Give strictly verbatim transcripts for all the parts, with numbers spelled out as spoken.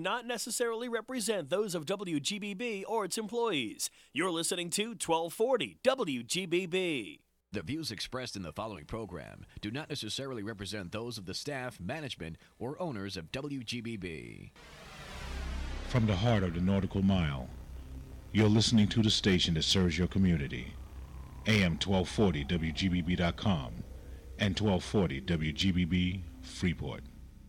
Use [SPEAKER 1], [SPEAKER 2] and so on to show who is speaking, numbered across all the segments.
[SPEAKER 1] not necessarily represent those of W G B B or its employees. You're listening to twelve forty W G B B.
[SPEAKER 2] The views expressed in the following program do not necessarily represent those of the staff, management, or owners of W G B B.
[SPEAKER 3] From the heart of the Nautical Mile, you're listening to the station that serves your community. A M twelve forty W G B B dot com and twelve forty W G B B Freeport.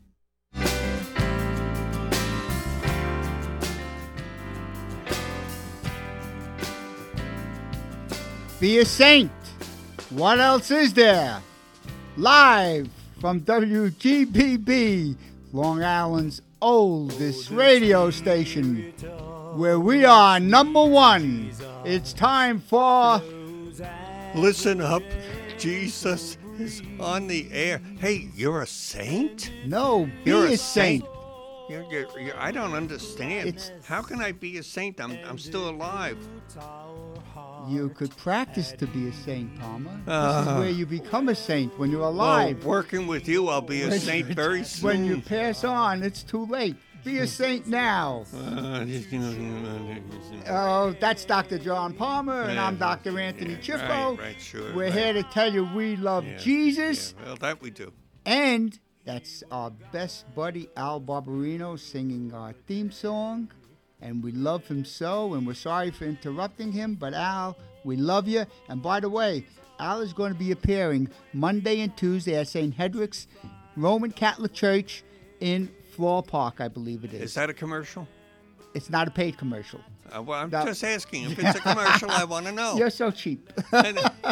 [SPEAKER 4] Be a saint. What else is there? Live from W G B B, Long Island's oldest radio station, where we are number one. It's time for...
[SPEAKER 5] Listen up, Jesus is on the air. Hey, you're a saint?
[SPEAKER 4] No, be
[SPEAKER 5] You're
[SPEAKER 4] a,
[SPEAKER 5] a
[SPEAKER 4] saint.
[SPEAKER 5] saint. You're, you're, you're, I don't understand.
[SPEAKER 4] It's-
[SPEAKER 5] How can I be a saint? I'm, I'm still alive.
[SPEAKER 4] You could practice to be a saint, Palmer. This
[SPEAKER 5] Uh.
[SPEAKER 4] is where you become a saint when you're
[SPEAKER 5] Well,
[SPEAKER 4] alive.
[SPEAKER 5] working with you, I'll be a
[SPEAKER 4] When
[SPEAKER 5] saint
[SPEAKER 4] you-
[SPEAKER 5] very soon.
[SPEAKER 4] When you pass on, it's too late. Be a saint now.
[SPEAKER 5] Uh,
[SPEAKER 4] Oh, that's Doctor John Palmer, and
[SPEAKER 5] Yeah,
[SPEAKER 4] I'm Doctor Anthony
[SPEAKER 5] yeah,
[SPEAKER 4] Chifo.
[SPEAKER 5] right, right, sure,
[SPEAKER 4] We're
[SPEAKER 5] right.
[SPEAKER 4] here to tell you we love
[SPEAKER 5] Yeah,
[SPEAKER 4] Jesus,
[SPEAKER 5] yeah, well, that we do.
[SPEAKER 4] and that's our best buddy Al Barbarino singing our theme song, and we love him so, and we're sorry for interrupting him, but Al, we love you. And by the way, Al is going to be appearing Monday and Tuesday at Saint Hedrick's Roman Catholic Church in Floral Park, I believe it is.
[SPEAKER 5] Is that a commercial?
[SPEAKER 4] It's not a paid commercial.
[SPEAKER 5] Uh, well, I'm
[SPEAKER 4] No.
[SPEAKER 5] just asking. If it's a commercial, I want to know.
[SPEAKER 4] You're so cheap.
[SPEAKER 5] All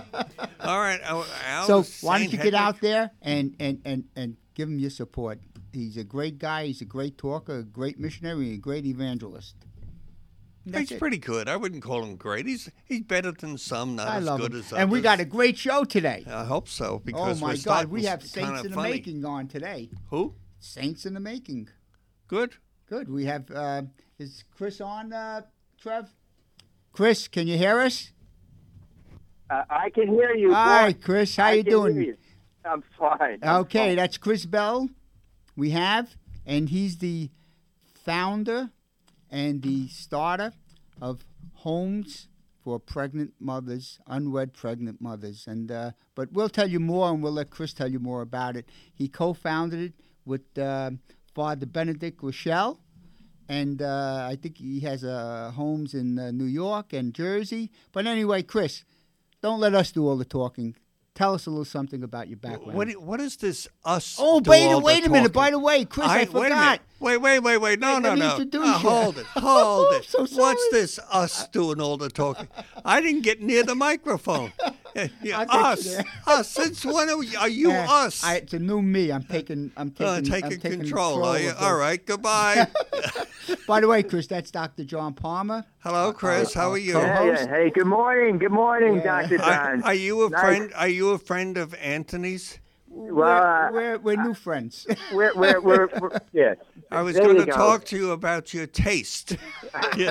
[SPEAKER 5] right. uh, Al
[SPEAKER 4] So
[SPEAKER 5] was
[SPEAKER 4] why don't
[SPEAKER 5] Saint
[SPEAKER 4] you get
[SPEAKER 5] Hedrick.
[SPEAKER 4] out there and, and, and, and give him your support. He's a great guy. He's a great talker, a great missionary, and a great evangelist. And that's
[SPEAKER 5] He's
[SPEAKER 4] it.
[SPEAKER 5] pretty good. I wouldn't call him great. He's he's better than some, not
[SPEAKER 4] I
[SPEAKER 5] as
[SPEAKER 4] love
[SPEAKER 5] good
[SPEAKER 4] him.
[SPEAKER 5] as
[SPEAKER 4] And we
[SPEAKER 5] others.
[SPEAKER 4] got a great show today.
[SPEAKER 5] I hope so
[SPEAKER 4] Oh,
[SPEAKER 5] because
[SPEAKER 4] my
[SPEAKER 5] we're
[SPEAKER 4] God.
[SPEAKER 5] starting
[SPEAKER 4] We have
[SPEAKER 5] kinda
[SPEAKER 4] Saints in the
[SPEAKER 5] funny.
[SPEAKER 4] Making on today.
[SPEAKER 5] Who?
[SPEAKER 4] Saints in the Making.
[SPEAKER 5] Good.
[SPEAKER 4] Good. We have, uh, is Chris on, uh, Trev? Chris, can you hear us?
[SPEAKER 6] Uh, I can hear you.
[SPEAKER 4] Hi,
[SPEAKER 6] boy.
[SPEAKER 4] Chris. How
[SPEAKER 6] I
[SPEAKER 4] you
[SPEAKER 6] can
[SPEAKER 4] doing?
[SPEAKER 6] hear you. I'm fine. I'm
[SPEAKER 4] Okay,
[SPEAKER 6] fine.
[SPEAKER 4] that's Chris Bell we have, and he's the founder and the starter of Homes for Pregnant Mothers, Unwed Pregnant Mothers. And uh, but we'll tell you more, and we'll let Chris tell you more about it. He co-founded it with uh, Father Benedict Rochelle, and uh, I think he has uh, homes in uh, New York and Jersey. But anyway, Chris, don't let us do all the talking. Tell us a little something about your background.
[SPEAKER 5] What i- what is this us?
[SPEAKER 4] Oh,
[SPEAKER 5] do
[SPEAKER 4] wait,
[SPEAKER 5] all the
[SPEAKER 4] wait a minute.
[SPEAKER 5] talking?
[SPEAKER 4] By the way, Chris, I,
[SPEAKER 5] Wait a
[SPEAKER 4] forgot.
[SPEAKER 5] minute. Wait, wait, wait, wait. No,
[SPEAKER 4] Wait,
[SPEAKER 5] no,
[SPEAKER 4] let me
[SPEAKER 5] no.
[SPEAKER 4] introduce
[SPEAKER 5] Uh,
[SPEAKER 4] you.
[SPEAKER 5] hold it. Hold
[SPEAKER 4] I'm
[SPEAKER 5] it.
[SPEAKER 4] so
[SPEAKER 5] What's
[SPEAKER 4] sorry.
[SPEAKER 5] this us doing all the talking? I didn't get near the microphone. Yeah, yeah,
[SPEAKER 4] I'll get you
[SPEAKER 5] us.
[SPEAKER 4] there.
[SPEAKER 5] Us. Since when are, we, are you
[SPEAKER 4] Uh,
[SPEAKER 5] us?
[SPEAKER 4] I, it's a new me. I'm taking. I'm taking.
[SPEAKER 5] Uh,
[SPEAKER 4] I'm
[SPEAKER 5] taking
[SPEAKER 4] taking
[SPEAKER 5] control, are you?
[SPEAKER 4] of
[SPEAKER 5] All
[SPEAKER 4] this.
[SPEAKER 5] right, goodbye.
[SPEAKER 4] By the way, Chris, that's Doctor John Palmer.
[SPEAKER 5] Hello, Chris.
[SPEAKER 4] uh,
[SPEAKER 5] How
[SPEAKER 4] uh,
[SPEAKER 5] are you?
[SPEAKER 4] co-
[SPEAKER 6] Yeah,
[SPEAKER 4] host.
[SPEAKER 6] yeah. Hey, good morning. Good morning,
[SPEAKER 4] Yeah.
[SPEAKER 6] Doctor
[SPEAKER 5] Are,
[SPEAKER 6] John.
[SPEAKER 5] are you a
[SPEAKER 6] Nice.
[SPEAKER 5] friend? Are you a friend of Anthony's?
[SPEAKER 6] Well, uh,
[SPEAKER 4] we're, we're, we're new friends.
[SPEAKER 6] We're, we're, we're, we're yes.
[SPEAKER 5] I was
[SPEAKER 6] There
[SPEAKER 5] going
[SPEAKER 6] you
[SPEAKER 5] to
[SPEAKER 6] go.
[SPEAKER 5] talk to you about your taste. Yeah.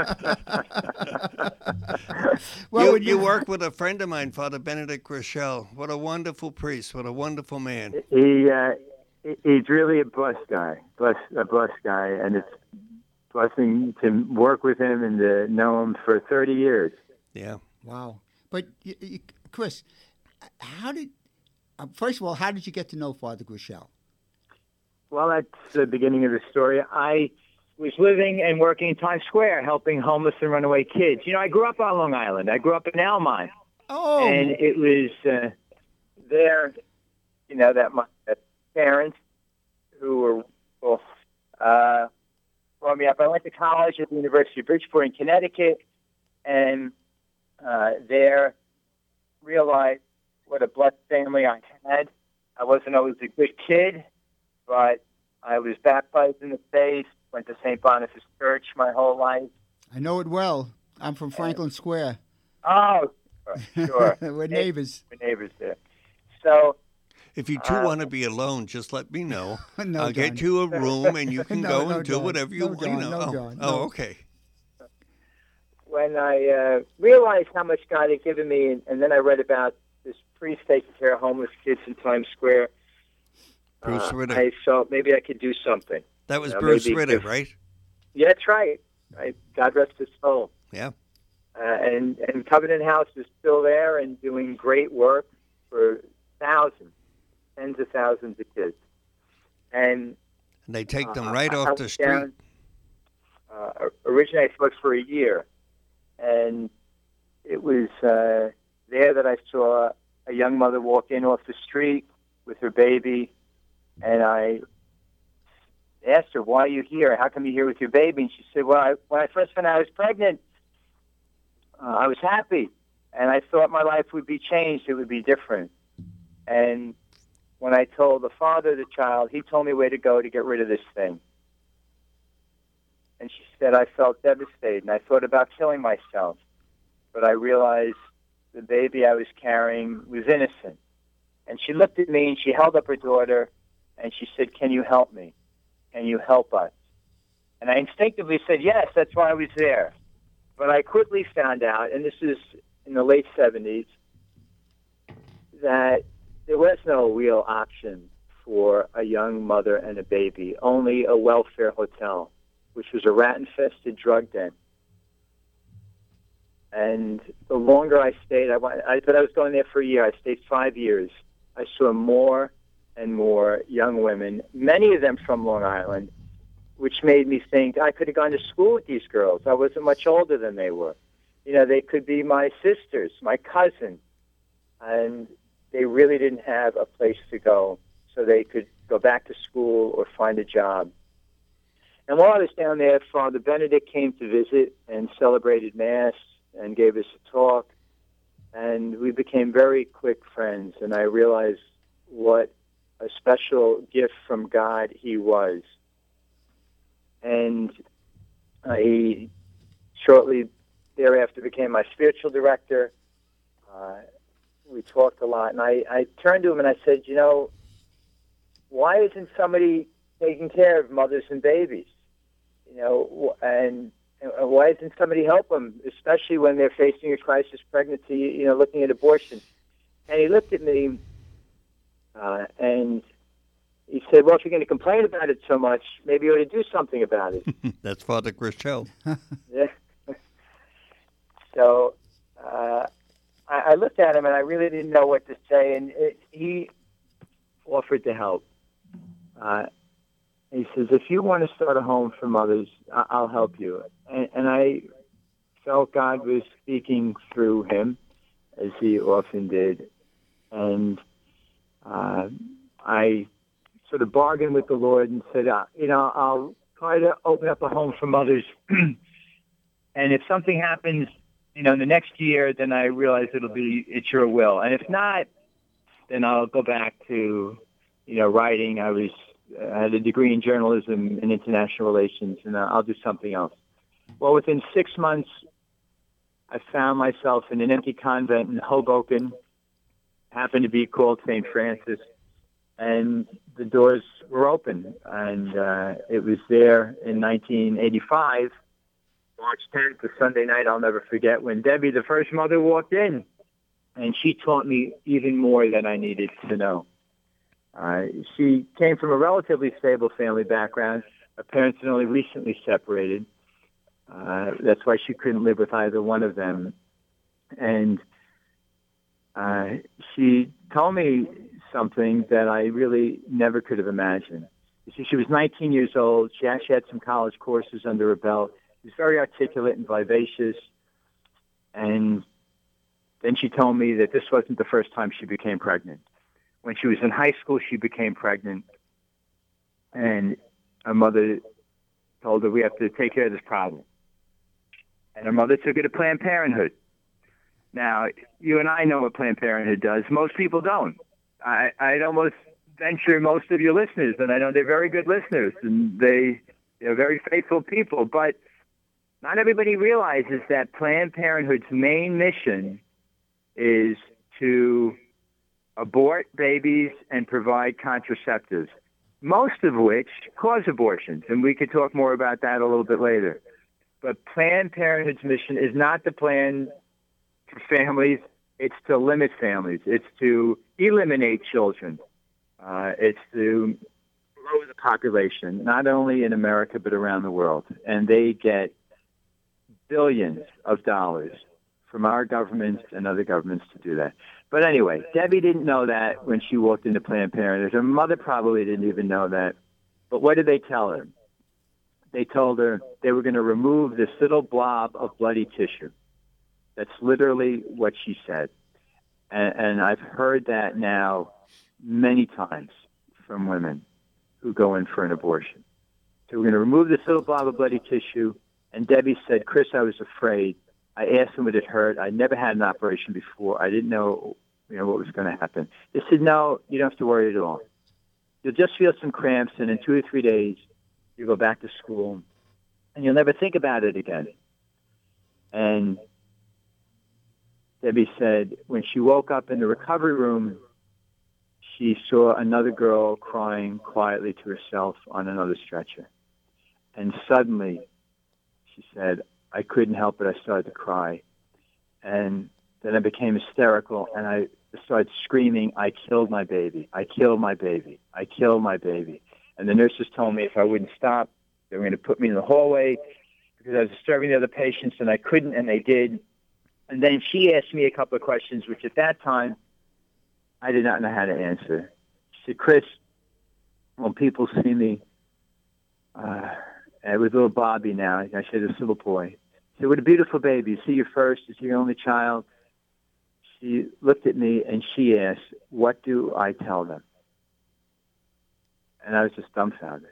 [SPEAKER 4] Well,
[SPEAKER 5] you,
[SPEAKER 4] when
[SPEAKER 5] you work with a friend of mine, Father Benedict Rochelle. What a wonderful priest. What a wonderful man.
[SPEAKER 6] He, uh, he- he's really a blessed guy. Blessed, a blessed guy, and it's a blessing to work with him and to know him for thirty years.
[SPEAKER 5] Yeah.
[SPEAKER 4] Wow. But y y Chris, how did? Uh, first of all, how did you get to know Father Grushel?
[SPEAKER 6] Well, that's the beginning of the story. I was living and working in Times Square, helping homeless and runaway kids. You know, I grew up on Long Island. I grew up in Almine.
[SPEAKER 4] Oh,
[SPEAKER 6] And it was uh, there, you know, that my that parents who were well, uh, brought me up. I went to college at the University of Bridgeport in Connecticut, and uh, there realized what a blessed family I had. I wasn't always a good kid, but I was baptized in the faith, went to Saint Boniface Church my whole life.
[SPEAKER 4] I know it well. I'm from Franklin Square.
[SPEAKER 6] Oh, sure.
[SPEAKER 4] We're neighbors.
[SPEAKER 6] We're neighbors there. So,
[SPEAKER 5] If you two
[SPEAKER 6] Uh,
[SPEAKER 5] want to be alone, just let me know.
[SPEAKER 4] No,
[SPEAKER 5] I'll get
[SPEAKER 4] John.
[SPEAKER 5] you a room and you can
[SPEAKER 4] No,
[SPEAKER 5] go
[SPEAKER 4] no,
[SPEAKER 5] and do
[SPEAKER 4] John.
[SPEAKER 5] whatever you
[SPEAKER 4] No,
[SPEAKER 5] want.
[SPEAKER 4] John,
[SPEAKER 5] You know.
[SPEAKER 4] no,
[SPEAKER 5] oh,
[SPEAKER 4] John,
[SPEAKER 5] oh,
[SPEAKER 4] no.
[SPEAKER 5] okay.
[SPEAKER 6] when I uh, realized how much God had given me, and, and then I read about this priest taking care of homeless kids in Times Square,
[SPEAKER 5] Bruce
[SPEAKER 6] uh,
[SPEAKER 5] Ritter.
[SPEAKER 6] I felt maybe I could do something.
[SPEAKER 5] That was
[SPEAKER 6] You know,
[SPEAKER 5] Bruce
[SPEAKER 6] maybe
[SPEAKER 5] Ritter,
[SPEAKER 6] if-
[SPEAKER 5] right?
[SPEAKER 6] Yeah, that's right. Right. God rest his soul.
[SPEAKER 5] Yeah.
[SPEAKER 6] Uh, and and Covenant House is still there and doing great work for thousands, tens of thousands of kids. And
[SPEAKER 5] And they take them
[SPEAKER 6] uh,
[SPEAKER 5] right
[SPEAKER 6] I
[SPEAKER 5] off
[SPEAKER 6] was
[SPEAKER 5] the street.
[SPEAKER 6] down, uh, originally, I worked for a year, and it was uh, there that I saw a young mother walk in off the street with her baby, and I asked her, "Why are you here? How come you're here with your baby?" And she said, "Well, I, when I first found out I was pregnant, uh, I was happy, and I thought my life would be changed. It would be different." And when I told the father of the child, he told me where to go to get rid of this thing. And she said, I felt devastated, and I thought about killing myself. But I realized the baby I was carrying was innocent. And she looked at me, and she held up her daughter, and she said, "Can you help me? Can you help us?" And I instinctively said, yes, that's why I was there. But I quickly found out, and this is in the late seventies, that there was no real option for a young mother and a baby, only a welfare hotel, which was a rat-infested drug den. And the longer I stayed, I, I, but I was going there for a year. I stayed five years. I saw more and more young women, many of them from Long Island, which made me think I could have gone to school with these girls. I wasn't much older than they were. You know, they could be my sisters, my cousin. And they really didn't have a place to go, so they could go back to school or find a job. And while I was down there, Father Benedict came to visit and celebrated Mass and gave us a talk. And we became very quick friends, and I realized what a special gift from God he was. And uh, he shortly thereafter became my spiritual director. Uh, we talked a lot, and I, I turned to him and I said, you know, why isn't somebody taking care of mothers and babies? You know, and, and why doesn't somebody help them, especially when they're facing a crisis pregnancy, you know, looking at abortion? And he looked at me uh, and he said, well, if you're going to complain about it so much, maybe you ought to do something about it.
[SPEAKER 5] That's Father Christel.
[SPEAKER 6] Yeah. So uh, I, I looked at him, and I really didn't know what to say, and it, he offered to help. Uh, he says, if you want to start a home for mothers, I- I'll help you. And, and I felt God was speaking through him, as he often did. And uh, I sort of bargained with the Lord and said, uh, you know, I'll try to open up a home for mothers. And if something happens, you know, in the next year, then I realize it'll be, it's your will. And if not, then I'll go back to, you know, writing. I was, I had a degree in journalism and international relations, and I'll do something else. Well, within six months, I found myself in an empty convent in Hoboken, happened to be called Saint Francis, and the doors were open. And uh, it was there in nineteen eighty-five, March tenth, a Sunday night I'll never forget, when Debbie, the first mother, walked in, and she taught me even more than I needed to know. Uh, she came from a relatively stable family background. Her parents had only recently separated. Uh, that's why she couldn't live with either one of them. And uh, she told me something that I really never could have imagined. You see, she was nineteen years old. She actually had some college courses under her belt. She was very articulate and vivacious. And then she told me that this wasn't the first time she became pregnant. When she was in high school, she became pregnant. And her mother told her, we have to take care of this problem. And her mother took her to Planned Parenthood. Now, you and I know what Planned Parenthood does. Most people don't. I, I'd almost venture most of your listeners, and I know they're very good listeners, and they, they're very faithful people, but not everybody realizes that Planned Parenthood's main mission is to abort babies and provide contraceptives, most of which cause abortions, and we could talk more about that a little bit later. But Planned Parenthood's mission is not to plan for families, it's to limit families. It's to eliminate children. Uh, it's to grow the population, not only in America but around the world. And they get billions of dollars from our governments and other governments to do that. But anyway, Debbie didn't know that when she walked into Planned Parenthood. Her mother probably didn't even know that. But what did they tell her? They told her they were going to remove this little blob of bloody tissue. That's literally what she said. And, and I've heard that now many times from women who go in for an abortion. So we're going to remove this little blob of bloody tissue. And Debbie said, Chris, I was afraid. I asked them would it hurt. I never had an operation before. I didn't know, you know, what was going to happen. They said, no, you don't have to worry at all. You'll just feel some cramps, and in two or three days, you go back to school, and you'll never think about it again. And Debbie said when she woke up in the recovery room, she saw another girl crying quietly to herself on another stretcher. And suddenly, she said, I couldn't help it. I started to cry. And then I became hysterical, and I started screaming, I killed my baby. I killed my baby. I killed my baby. And the nurses told me if I wouldn't stop, they were going to put me in the hallway because I was disturbing the other patients, and I couldn't, and they did. And then she asked me a couple of questions, which at that time, I did not know how to answer. She said, Chris, when people see me, uh, and with little Bobby now, I said, this little boy, she said, what a beautiful baby. You see your first, is your only child. She looked at me and she asked, what do I tell them? And I was just dumbfounded.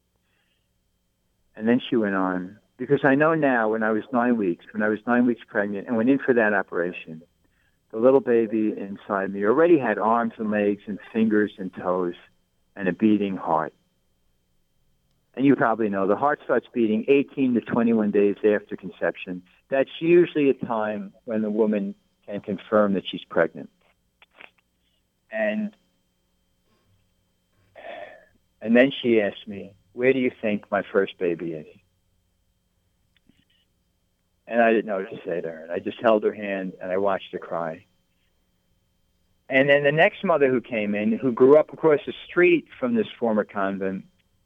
[SPEAKER 6] And then she went on, because I know now when I was nine weeks, when I was nine weeks pregnant and went in for that operation, the little baby inside me already had arms and legs and fingers and toes and a beating heart. And you probably know the heart starts beating eighteen to twenty-one days after conception. That's usually a time when the woman can confirm that she's pregnant. And and then she asked me, where do you think my first baby is? And I didn't know what to say to her. And I just held her hand and I watched her cry. And then the next mother who came in, who grew up across the street from this former convent,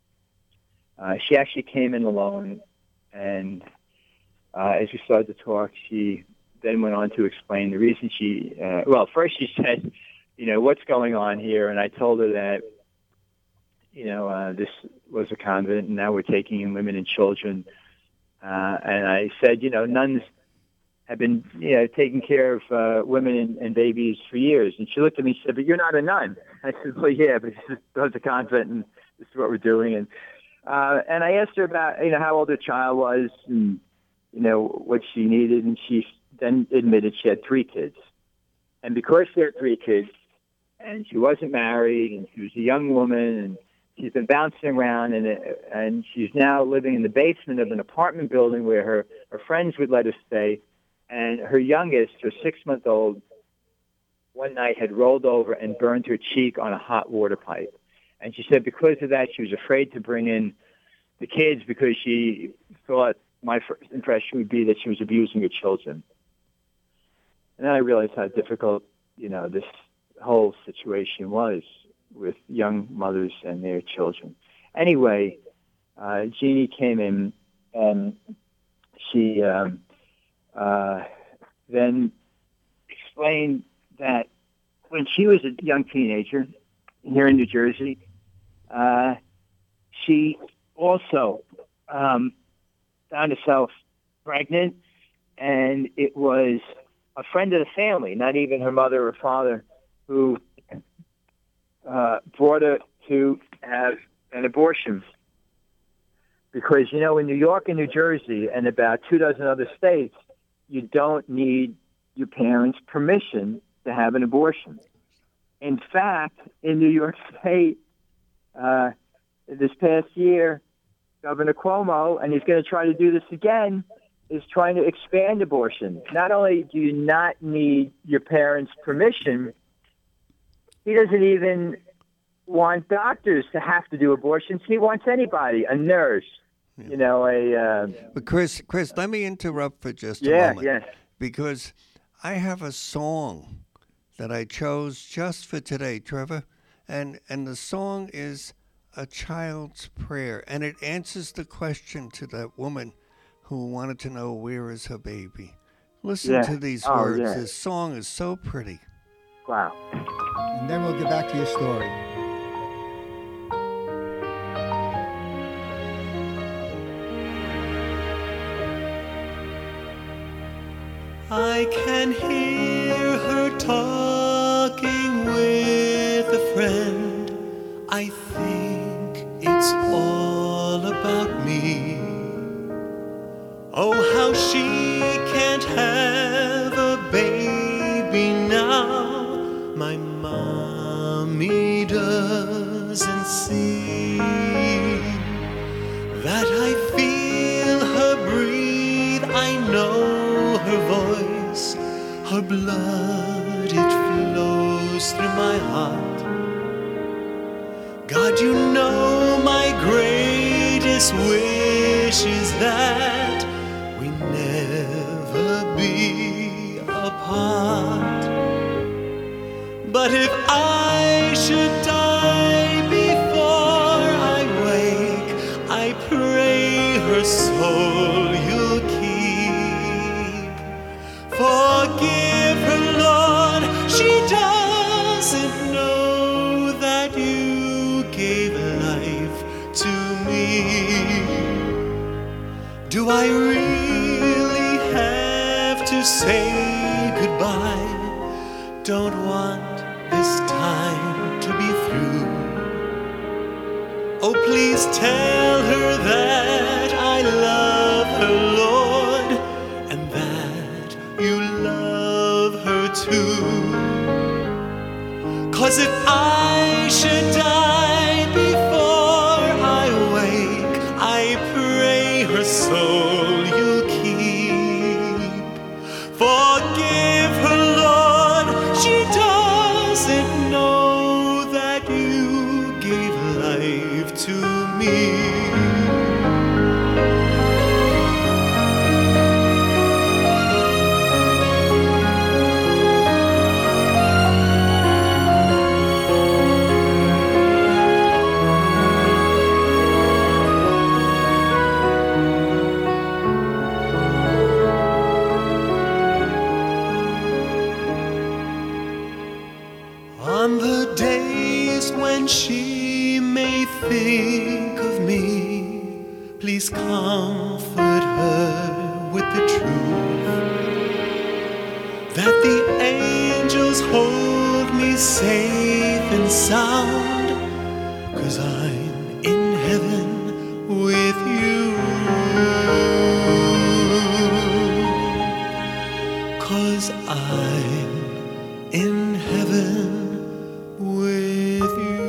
[SPEAKER 6] uh, she actually came in alone. And uh, as we started to talk, she then went on to explain the reason she, uh, well, first she said, you know, what's going on here? And I told her that, you know, uh, this was a convent and now we're taking in women and children. Uh, and I said, you know, nuns have been, you know, taking care of uh, women and, and babies for years. And she looked at me and said, but you're not a nun. I said, well, yeah, but this is a convent and this is what we're doing. And uh, and I asked her about, you know, how old her child was and, you know, what she needed. And she then admitted she had three kids. And because she had three kids and she wasn't married and she was a young woman and she's been bouncing around, and and she's now living in the basement of an apartment building where her, her friends would let her stay. And her youngest, her six-month-old, one night had rolled over and burned her cheek on a hot water pipe. And she said because of that, she was afraid to bring in the kids because she thought my first impression would be that she was abusing her children. And then I realized how difficult, you know, this whole situation was with young mothers and their children. Anyway, uh, Jeannie came in and she um, uh, then explained that when she was a young teenager here in New Jersey, uh, she also um, found herself pregnant, and it was a friend of the family, not even her mother or father, who Uh, brought her to have an abortion. Because, you know, in New York and New Jersey and about two dozen other states, you don't need your parents' permission to have an abortion. In fact, in New York State, uh, this past year, Governor Cuomo, and he's going to try to do this again, is trying to expand abortion. Not only do you not need your parents' permission, he doesn't even want doctors to have to do abortions. He wants anybody, a nurse, yeah. you know, a... Uh,
[SPEAKER 5] but Chris, Chris, let me interrupt for just a
[SPEAKER 6] yeah,
[SPEAKER 5] moment.
[SPEAKER 6] Yeah,
[SPEAKER 5] because I have a song that I chose just for today, Trevor, and, and the song is a child's prayer, and it answers the question to that woman who wanted to know where is her baby. Listen
[SPEAKER 6] Yeah.
[SPEAKER 5] to these
[SPEAKER 6] Oh,
[SPEAKER 5] words.
[SPEAKER 6] yeah.
[SPEAKER 5] This song is so pretty.
[SPEAKER 6] Wow.
[SPEAKER 4] And then we'll get back to your story.
[SPEAKER 7] I can hear her talking with a friend. I think it's all about me. Oh, how she can't have a baby now. My mommy doesn't see that I feel her breathe. I know her voice, her blood, it flows through my heart. God, you know my greatest wish is that we never be apart. But if I should die before I wake, I pray her soul you'll keep. Forgive her, Lord, she doesn't know that you gave life to me. Do I really have to say goodbye? Don't want this time to be through. Oh, please tell her that I love her, Lord, and that you love her too. 'Cause if I should die before I wake, I pray her soul you'll keep. Forgive her, Lord, she doesn't know that you gave life to me. On the days when she may think of me, please comfort her with the truth that the angels hold me safe and sound, 'cause I'm in heaven with you. 'Cause I'm in heaven with you.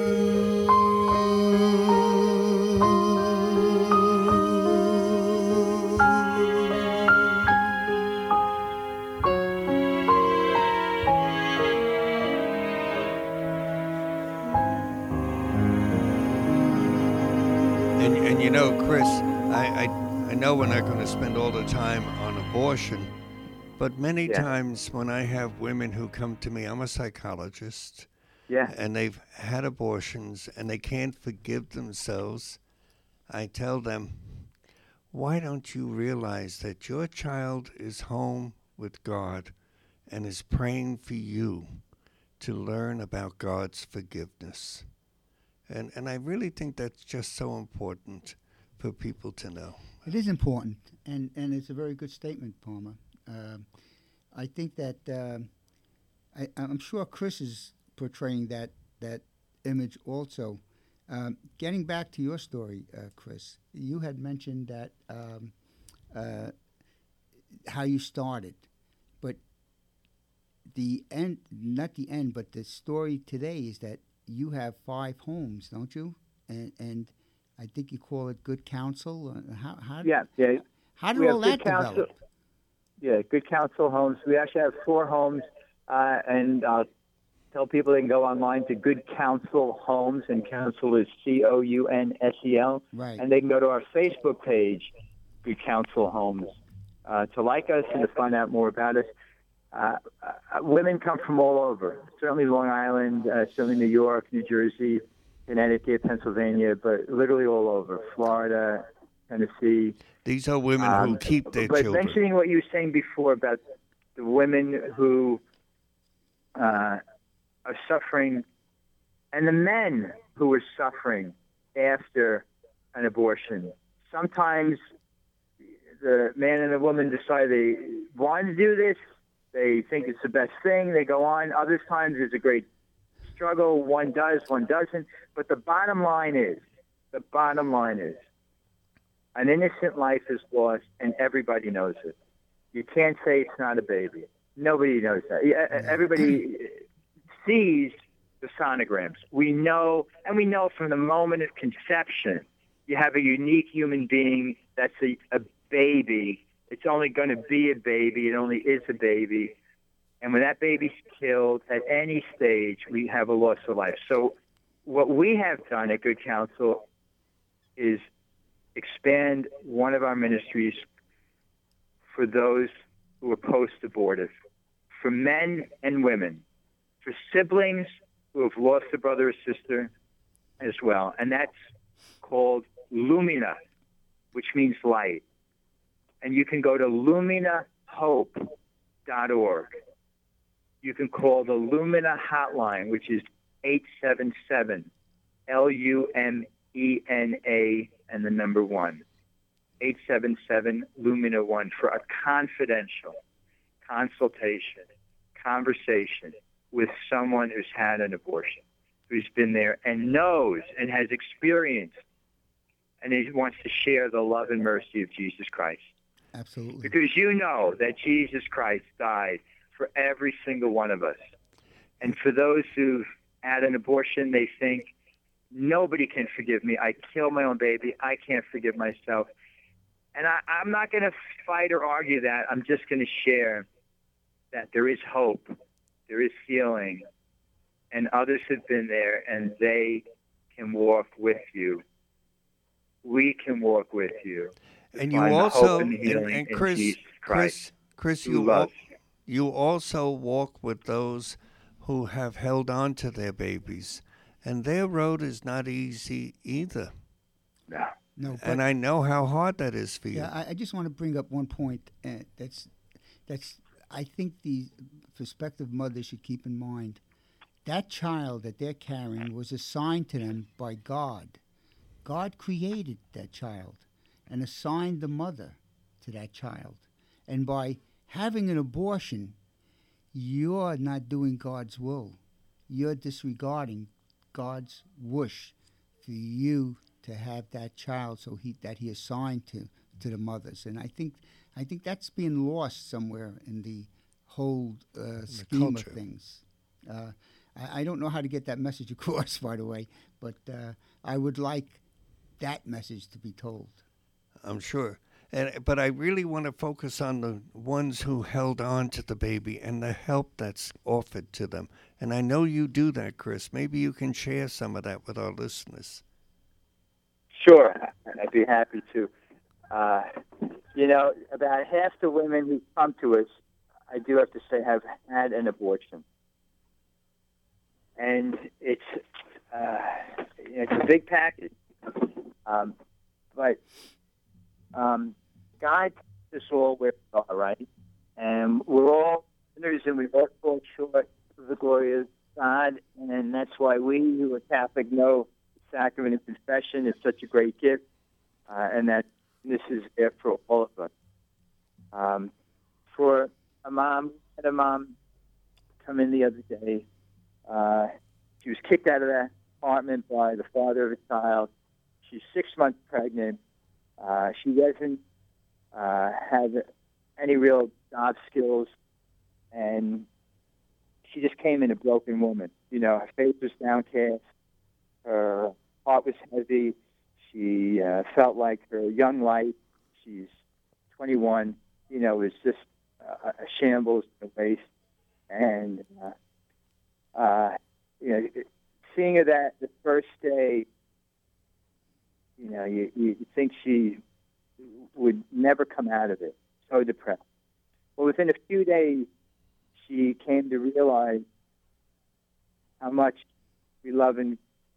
[SPEAKER 5] And, and you know, Chris, I, I, I know we're not going to spend all the time on abortion, but many
[SPEAKER 6] Yeah.
[SPEAKER 5] times when I have women who come to me, I'm a psychologist,
[SPEAKER 6] Yeah.
[SPEAKER 5] and they've had abortions and they can't forgive themselves, I tell them, why don't you realize that your child is home with God and is praying for you to learn about God's forgiveness? And and I really think that's just so important for people to know.
[SPEAKER 4] It is important, and, and it's a very good statement, Palmer. Um I think that um I, I'm sure Chris is portraying that that image also. Um, getting back to your story, uh, Chris, you had mentioned that um, uh, how you started, but the end, not the end, but the story today is that you have five homes, don't you? And and I think you call it Good Counsel. Uh, How how
[SPEAKER 6] Yeah. Yeah.
[SPEAKER 4] how did
[SPEAKER 6] We
[SPEAKER 4] all
[SPEAKER 6] have
[SPEAKER 4] that
[SPEAKER 6] Good Counsel.
[SPEAKER 4] develop?
[SPEAKER 6] Yeah, Good Counsel Homes. We actually have four homes, uh, and uh, tell people they can go online to Good Counsel Homes, and counsel is C O U N S E L.
[SPEAKER 4] Right.
[SPEAKER 6] And they can go to our Facebook page, Good Counsel Homes, uh, to like us and to find out more about us. Uh, uh, women come from all over, certainly Long Island, uh, certainly New York, New Jersey, Connecticut, Pennsylvania, but literally all over, Florida, Tennessee.
[SPEAKER 5] These are women
[SPEAKER 6] Um,
[SPEAKER 5] who keep their
[SPEAKER 6] but
[SPEAKER 5] children.
[SPEAKER 6] mentioning what you were saying before about the women who uh, are suffering and the men who are suffering after an abortion. Sometimes the man and the woman decide they want to do this. They think it's the best thing. They go on. Other times there's a great struggle. One does, one doesn't. But the bottom line is, the bottom line is, an innocent life is lost, and everybody knows it. You can't say it's not a baby. Nobody knows that. Everybody sees the sonograms. We know, and we know from the moment of conception, you have a unique human being that's a, a baby. It's only going to be a baby. It only is a baby. And when that baby's killed at any stage, we have a loss of life. So what we have done at Good Counsel is expand one of our ministries for those who are post-abortive, for men and women, for siblings who have lost a brother or sister as well. And that's called Lumina, which means light. And you can go to lumina hope dot org. You can call the Lumina hotline, which is eight seven seven L U M E N A and the number one, eight seven seven Lumina one, for a confidential consultation, conversation with someone who's had an abortion, who's been there and knows and has experienced, and he wants to share the love and mercy of Jesus Christ.
[SPEAKER 4] Absolutely.
[SPEAKER 6] Because you know that Jesus Christ died for every single one of us. And for those who've had an abortion, they think, nobody can forgive me. I killed my own baby. I can't forgive myself. And I, I'm not going to fight or argue that. I'm just going to share that there is hope. There is healing. And others have been there, and they can walk with you. We can walk with you.
[SPEAKER 5] And you
[SPEAKER 6] Find
[SPEAKER 5] also,
[SPEAKER 6] hope and
[SPEAKER 5] and,
[SPEAKER 6] healing
[SPEAKER 5] and
[SPEAKER 6] in
[SPEAKER 5] Chris,
[SPEAKER 6] Jesus
[SPEAKER 5] Chris,
[SPEAKER 6] Christ,
[SPEAKER 5] Chris,
[SPEAKER 6] who
[SPEAKER 5] you
[SPEAKER 6] loves
[SPEAKER 5] al- you also walk with those who have held on to their babies, and their road is not easy either.
[SPEAKER 6] No.
[SPEAKER 4] No, but,
[SPEAKER 5] And I know how hard that is for you.
[SPEAKER 4] yeah, I, I just want to bring up one point uh, that's that's I think the prospective mother should keep in mind. That child that they're carrying was assigned to them by God. God created that child and assigned the mother to that child. And by having an abortion, you're not doing God's will. You're disregarding God's wish for you to have that child, so he that he assigned to to the mothers. And I think I think that's being lost somewhere in the whole uh, scheme of
[SPEAKER 5] culture.
[SPEAKER 4] things. Uh, I, I don't know how to get that message across, by the way, but uh, I would like that message to be told.
[SPEAKER 5] I'm sure. And, but I really want to focus on the ones who held on to the baby and the help that's offered to them. And I know you do that, Chris. Maybe you can share some of that with our listeners.
[SPEAKER 6] Sure, I'd be happy to. Uh, you know, about half the women who come to us, I do have to say, have had an abortion. And it's, uh, it's a big package. Um, but um, God puts us all where we are, right? And we're all sinners, and we all fall short of the glory of God. And that's why we who are Catholic know the sacrament of confession is such a great gift, uh, and that this is there for all of us. Um, for a mom, I had a mom come in the other day. Uh, she was kicked out of that apartment by the father of a child. She's six months pregnant. Uh, she doesn't uh, have any real job skills, and she just came in a broken woman. You know, her face was downcast. Her heart was heavy. She uh, felt like her young life, she's twenty-one, you know, was just uh, a shambles, a waste. And, uh, uh, you know, seeing her that the first day, you know, you, you think she would never come out of it, so depressed. Well, within a few days, she came to realize how much we love and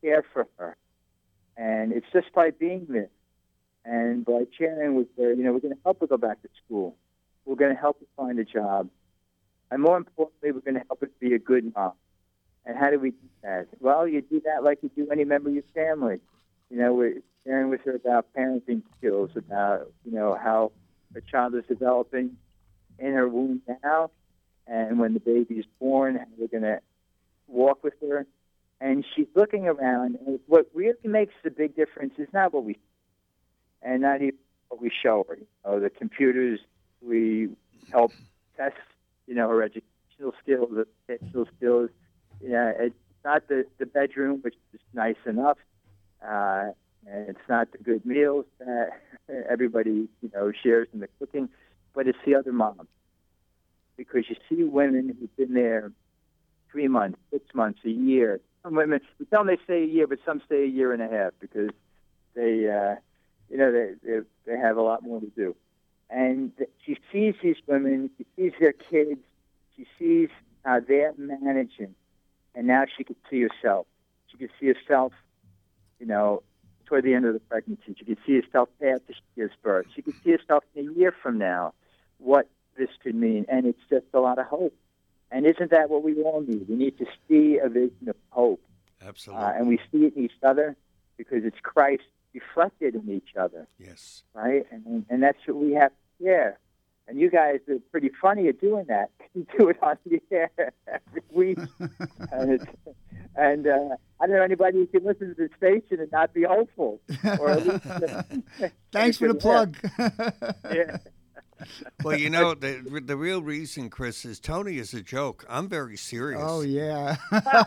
[SPEAKER 6] care for her. And it's just by being there and by sharing with her, you know, we're going to help her go back to school. We're going to help her find a job. And more importantly, we're going to help her be a good mom. And how do we do that? Well, you do that like you do any member of your family. You know, we're sharing with her about parenting skills, about, you know, how her child is developing in her womb now, and when the baby is born, how we're going to walk with her. And she's looking around, and what really makes the big difference is not what we and not even what we show her. You know, the computers, we help test, you know, her educational skills, her educational skills. You know, it's not the, the bedroom, which is nice enough. Uh, and it's not the good meals that everybody, you know, shares in the cooking, but it's the other moms. Because you see women who've been there three months, six months, a year. Some women, we tell them they stay a year, but some stay a year and a half because they, uh, you know, they, they they have a lot more to do. And she sees these women, she sees their kids, she sees how they're managing, and now she could see herself. She could see herself, you know, toward the end of the pregnancy. She could see herself after she gives birth. She could see herself in a year from now, what this could mean, and it's just a lot of hope. And isn't that what we all need? We need to see a vision of hope.
[SPEAKER 5] Absolutely.
[SPEAKER 6] Uh, and we see it in each other because it's Christ reflected in each other.
[SPEAKER 5] Yes.
[SPEAKER 6] Right? And and that's what we have to share. And you guys are pretty funny at doing that. You do it on the air every week. and it's, and uh, I don't know anybody who can listen to the station and not be hopeful. Or at least, uh,
[SPEAKER 4] Thanks for the plug.
[SPEAKER 6] Yeah.
[SPEAKER 5] Well, you know, the the real reason, Chris, is Tony is a joke. I'm very serious.
[SPEAKER 4] Oh, yeah.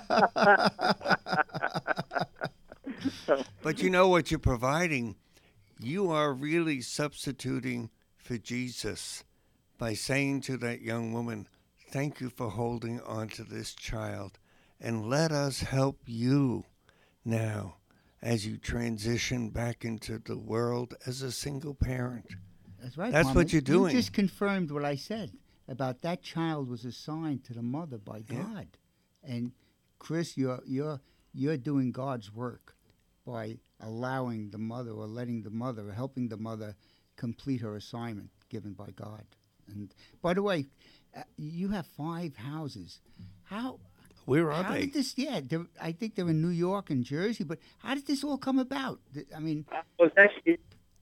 [SPEAKER 5] But you know what you're providing? You are really substituting for Jesus by saying to that young woman, thank you for holding on to this child, and let us help you now as you transition back into the world as a single parent.
[SPEAKER 4] That's right.
[SPEAKER 5] That's
[SPEAKER 4] Mama.
[SPEAKER 5] what you're doing.
[SPEAKER 4] You just confirmed what I said about that child was assigned to the mother by God. Yeah. And Chris, you're you're you're doing God's work by allowing the mother or letting the mother or helping the mother complete her assignment given by God. And by the way, uh, you have five houses. How
[SPEAKER 5] Where are
[SPEAKER 4] how
[SPEAKER 5] they?
[SPEAKER 4] did this? Yeah, they're- I think they're in New York and Jersey. But how did this all come about? Th- I mean,
[SPEAKER 6] Well, it's actually,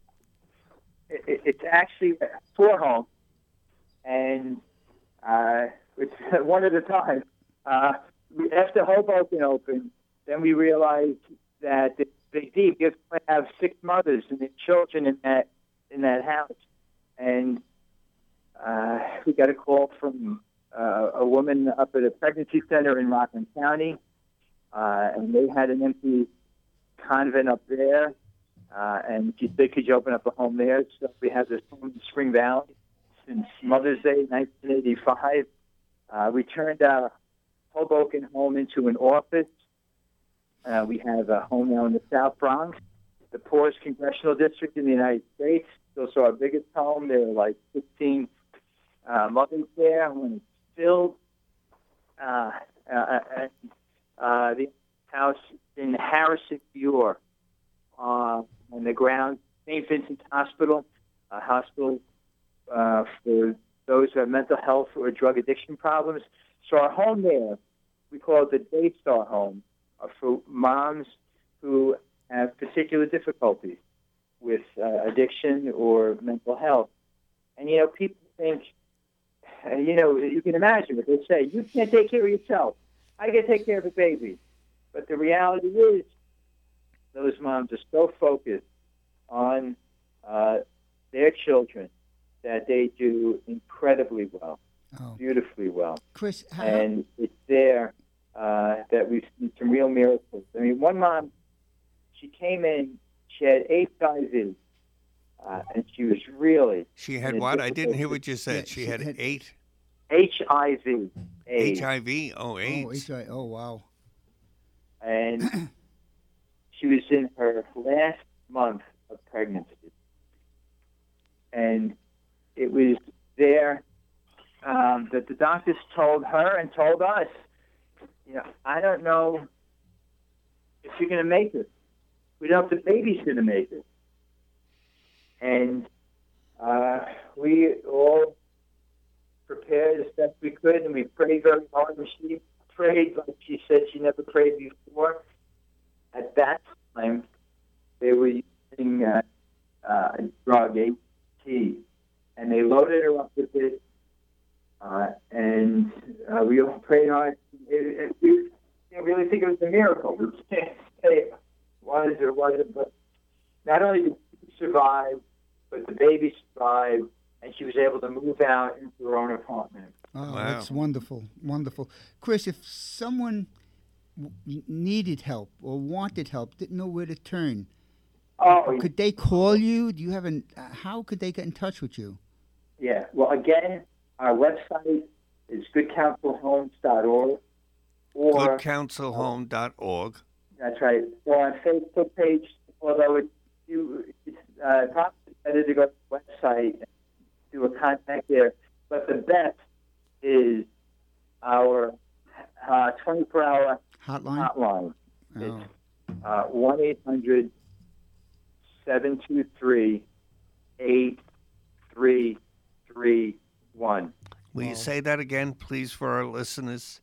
[SPEAKER 6] it, it's actually four homes, and uh, it's one at a time. Uh, we- after Hoboken opened, then we realized that it's big deep. You have six mothers and their children in that in that house, and uh, we got a call from uh, a woman up at a pregnancy center in Rockland County, uh, and they had an empty convent up there. Uh, and she said, could you open up a home there? So we have this home in Spring Valley since Mother's Day, nineteen eighty-five. Uh, we turned our Hoboken home into an office. Uh, we have a home now in the South Bronx, the poorest congressional district in the United States. It's also our biggest home. There are like fifteen uh, mothers there when it's filled. Uh, uh, and, uh, the house in Harrison, New York. Uh, on the ground, Saint Vincent's Hospital, a hospital uh, for those who have mental health or drug addiction problems. So our home there, we call it the Daystar Home, uh, for moms who have particular difficulties with uh, addiction or mental health. And, you know, people think, uh, you know, you can imagine what they say, you can't take care of yourself. I can take care of a baby. But the reality is, those moms are so focused on uh, their children that they do incredibly well,
[SPEAKER 4] oh.
[SPEAKER 6] beautifully well.
[SPEAKER 4] Chris, how,
[SPEAKER 6] And it's there uh, that we've seen some real miracles. I mean, one mom, she came in, she had H I V, uh, and she was really...
[SPEAKER 5] She had
[SPEAKER 6] in a
[SPEAKER 5] what? I didn't
[SPEAKER 6] difficult-
[SPEAKER 5] hear what you said.
[SPEAKER 4] Yeah,
[SPEAKER 5] she,
[SPEAKER 4] she
[SPEAKER 5] had,
[SPEAKER 4] had-
[SPEAKER 5] eight
[SPEAKER 6] H I V, AIDS.
[SPEAKER 5] H I V. Oh,
[SPEAKER 4] oh,
[SPEAKER 5] AIDS.
[SPEAKER 4] H I oh, wow.
[SPEAKER 6] And she was in her last month of pregnancy. And it was there um, that the doctors told her and told us, you know, I don't know if you're going to make it. We don't know if the baby's going to make it. And uh, we all prepared as best we could, and we prayed very hard. And she prayed like she said she never prayed before. At that time, they were using uh, uh, a drug, A T, and they loaded her up with it. Uh, and uh, we all prayed hard. It, it, we didn't really think it was a miracle. We can't say it was or wasn't, but not only did she survive, but the baby survived, and she was able to move out into her own apartment.
[SPEAKER 4] Oh,
[SPEAKER 5] Wow.
[SPEAKER 4] that's wonderful, wonderful. Chris, if someone w- needed help or wanted help, didn't know where to turn,
[SPEAKER 6] Oh,
[SPEAKER 4] could they call you? Do you have an? Uh, how could they get in touch with you?
[SPEAKER 6] yeah. Well, again, our website is good counsel homes dot org. Or,
[SPEAKER 5] good counsel home dot org.
[SPEAKER 6] that's right. Or on Facebook page, although it, you, it's uh, probably better to go to the website and do a contact there. But the best is our uh, twenty-four hour
[SPEAKER 4] Hotline.
[SPEAKER 6] hotline.
[SPEAKER 4] Oh.
[SPEAKER 6] It's uh, one eight hundred seven two three eight three three one.
[SPEAKER 5] Will you say that again, please, for our listeners?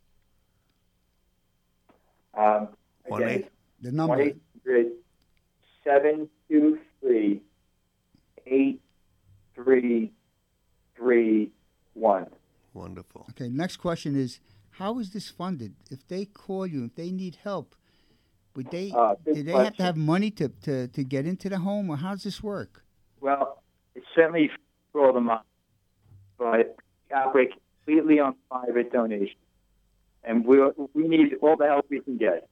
[SPEAKER 6] Um,
[SPEAKER 5] One
[SPEAKER 6] again,
[SPEAKER 5] eight-
[SPEAKER 4] The
[SPEAKER 6] one
[SPEAKER 4] number.
[SPEAKER 6] eight hundred seven two three eight three three one.
[SPEAKER 5] Wonderful.
[SPEAKER 4] Okay. Next question is, how is this funded? If they call you, if they need help, would they?
[SPEAKER 6] Uh, good
[SPEAKER 4] do they have to
[SPEAKER 6] question.
[SPEAKER 4] have money to, to, to get into the home, or how does this work?
[SPEAKER 6] Well, it's certainly for all the money, but we operate completely on private donation, and we we need all the help we can get.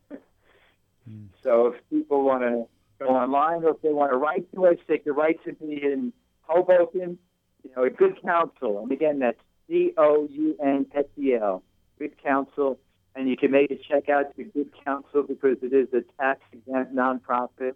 [SPEAKER 6] So if people want to go online, or if they want to write to us, they can write to me in Hoboken, you know, at Good Counsel, and again, that's C O U N S E L, Good Counsel, and you can make a check out to Good Counsel because it is a tax-exempt nonprofit.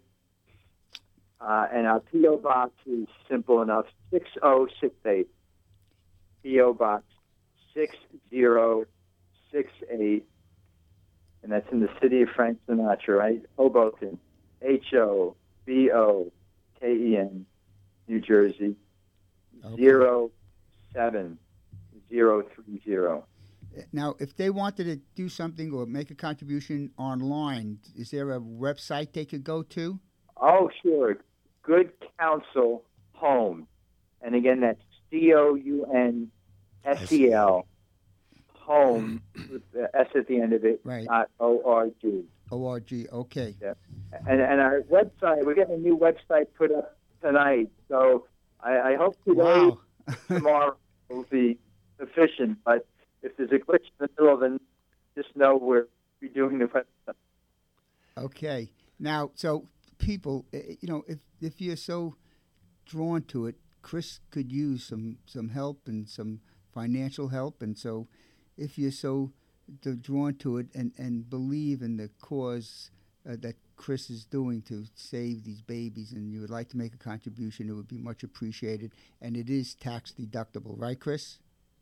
[SPEAKER 6] Uh, and our P O box is simple enough: six oh six eight. P O box six zero six eight, and that's in the city of Frank Sinatra, right? Hoboken, H O B O K E N, New Jersey,
[SPEAKER 4] Okay.
[SPEAKER 6] zero seven zero three zero.
[SPEAKER 4] Now, if they wanted to do something or make a contribution online, is there a website they could go to?
[SPEAKER 6] Oh, sure. Good Counsel Home. And again, that's C O U N S E L, Home, with the S at the end of it,
[SPEAKER 4] Right.
[SPEAKER 6] dot O R G.
[SPEAKER 4] O R G. Okay.
[SPEAKER 6] Yeah. And, and our website, we're getting a new website put up tonight. So I, I hope today,
[SPEAKER 4] Wow.
[SPEAKER 6] tomorrow will be sufficient. But if there's a glitch in the middle, then just know we're redoing the website.
[SPEAKER 4] Okay. Now, so people, eh, you know, if if you're so drawn to it, Chris could use some some help and some financial help, and so if you're so d- drawn to it and and believe in the cause uh, that Chris is doing to save these babies, and you would like to make a contribution, it would be much appreciated, and it is tax deductible, right, Chris?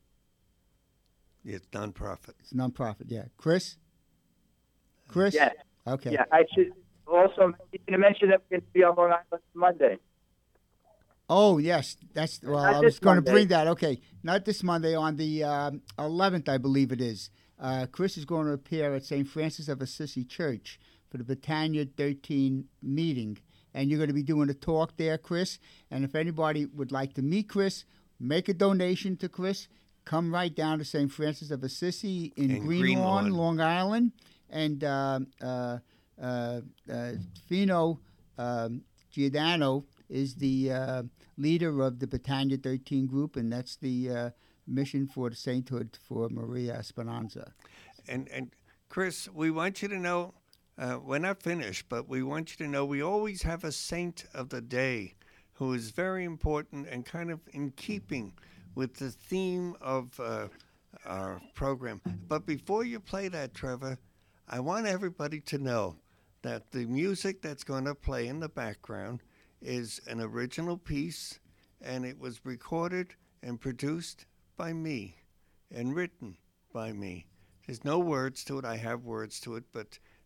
[SPEAKER 5] It's nonprofit.
[SPEAKER 4] It's nonprofit, yeah. Chris? Chris?
[SPEAKER 6] Yes.
[SPEAKER 4] Okay.
[SPEAKER 6] Yeah, I should also you can mention that we're going to be on Long Island Monday.
[SPEAKER 4] Oh, yes. That's well,
[SPEAKER 6] Not
[SPEAKER 4] I
[SPEAKER 6] this
[SPEAKER 4] was going to
[SPEAKER 6] Monday.
[SPEAKER 4] bring that. Okay. Not this Monday, on the um, eleventh, I believe it is. Uh, Chris is going to appear at Saint Francis of Assisi Church for the Britannia thirteen meeting. And you're going to be doing a talk there, Chris. And if anybody would like to meet Chris, make a donation to Chris. Come right down to Saint Francis of Assisi in,
[SPEAKER 5] In
[SPEAKER 4] Green,
[SPEAKER 5] Green
[SPEAKER 4] Lawn,
[SPEAKER 5] Lawn.
[SPEAKER 4] Long Island. And uh, uh, uh, uh, Fino um, Giordano is the uh, leader of the Britannia thirteen group, and that's the uh, mission for the sainthood for Maria Esperanza.
[SPEAKER 5] And and Chris, we want you to know, uh, we're not finished, but we want you to know we always have a saint of the day who is very important and kind of in keeping with the theme of uh, our program. But before you play that, Trevor, I want everybody to know that the music that's going to play in the background is an original piece, and it was recorded and produced by me and written by me. There's no words to it. I have words to it, but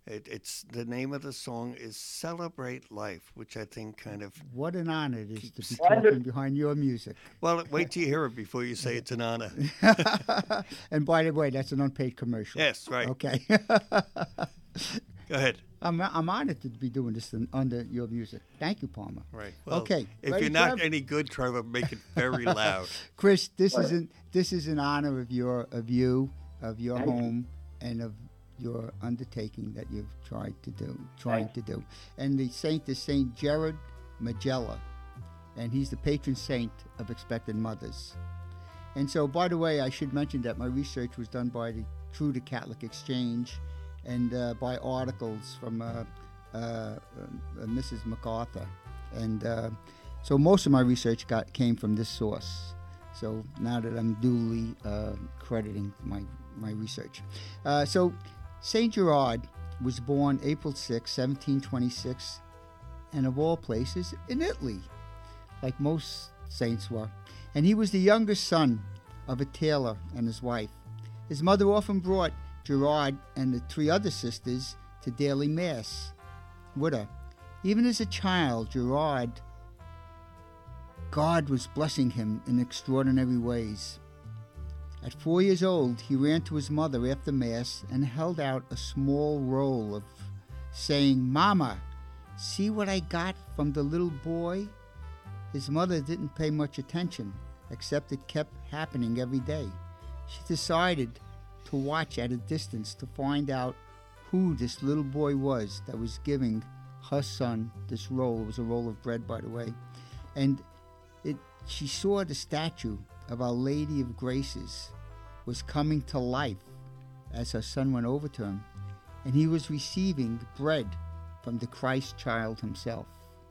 [SPEAKER 5] It, it's the name of the song is "Celebrate Life," which I think kind of.
[SPEAKER 4] What an honor it is to be
[SPEAKER 6] Wonderful.
[SPEAKER 4] talking behind your music.
[SPEAKER 5] Well, wait till you hear it before you say it's an honor.
[SPEAKER 4] And by the way, that's an unpaid commercial.
[SPEAKER 5] Yes, right.
[SPEAKER 4] Okay.
[SPEAKER 5] Go ahead.
[SPEAKER 4] I'm I'm honored to be doing this in, under your music. Thank you, Palmer.
[SPEAKER 5] Right. Well,
[SPEAKER 4] Okay,
[SPEAKER 5] If
[SPEAKER 4] ready,
[SPEAKER 5] you're not
[SPEAKER 4] Trev?
[SPEAKER 5] any good, Trevor, make it very loud.
[SPEAKER 4] Chris, this is an this is in honor of your of you, of your home, and of your undertaking that you've tried to do, trying to do. And the saint is Saint Gerard Majella, and he's the patron saint of expectant mothers. And so, by the way, I should mention that my research was done by the True to Catholic Exchange, and uh, by articles from uh, uh, uh, Missus MacArthur, and uh, so most of my research got came from this source. So now that I'm duly uh, crediting my my research, uh, so Saint Gerard was born April sixth, seventeen twenty-six, and of all places in Italy, like most saints were. And he was the youngest son of a tailor and his wife. His mother often brought Gerard and the three other sisters to daily mass with her. Even as a child, Gerard, God was blessing him in extraordinary ways. At four years old, he ran to his mother after mass and held out a small roll of saying, "Mama, see what I got from the little boy?" His mother didn't pay much attention, except it kept happening every day. She decided to watch at a distance to find out who this little boy was that was giving her son this roll. It was a roll of bread, by the way. And it, she saw the statue of Our Lady of Graces was coming to life as her son went over to him, and he was receiving bread from the Christ child himself.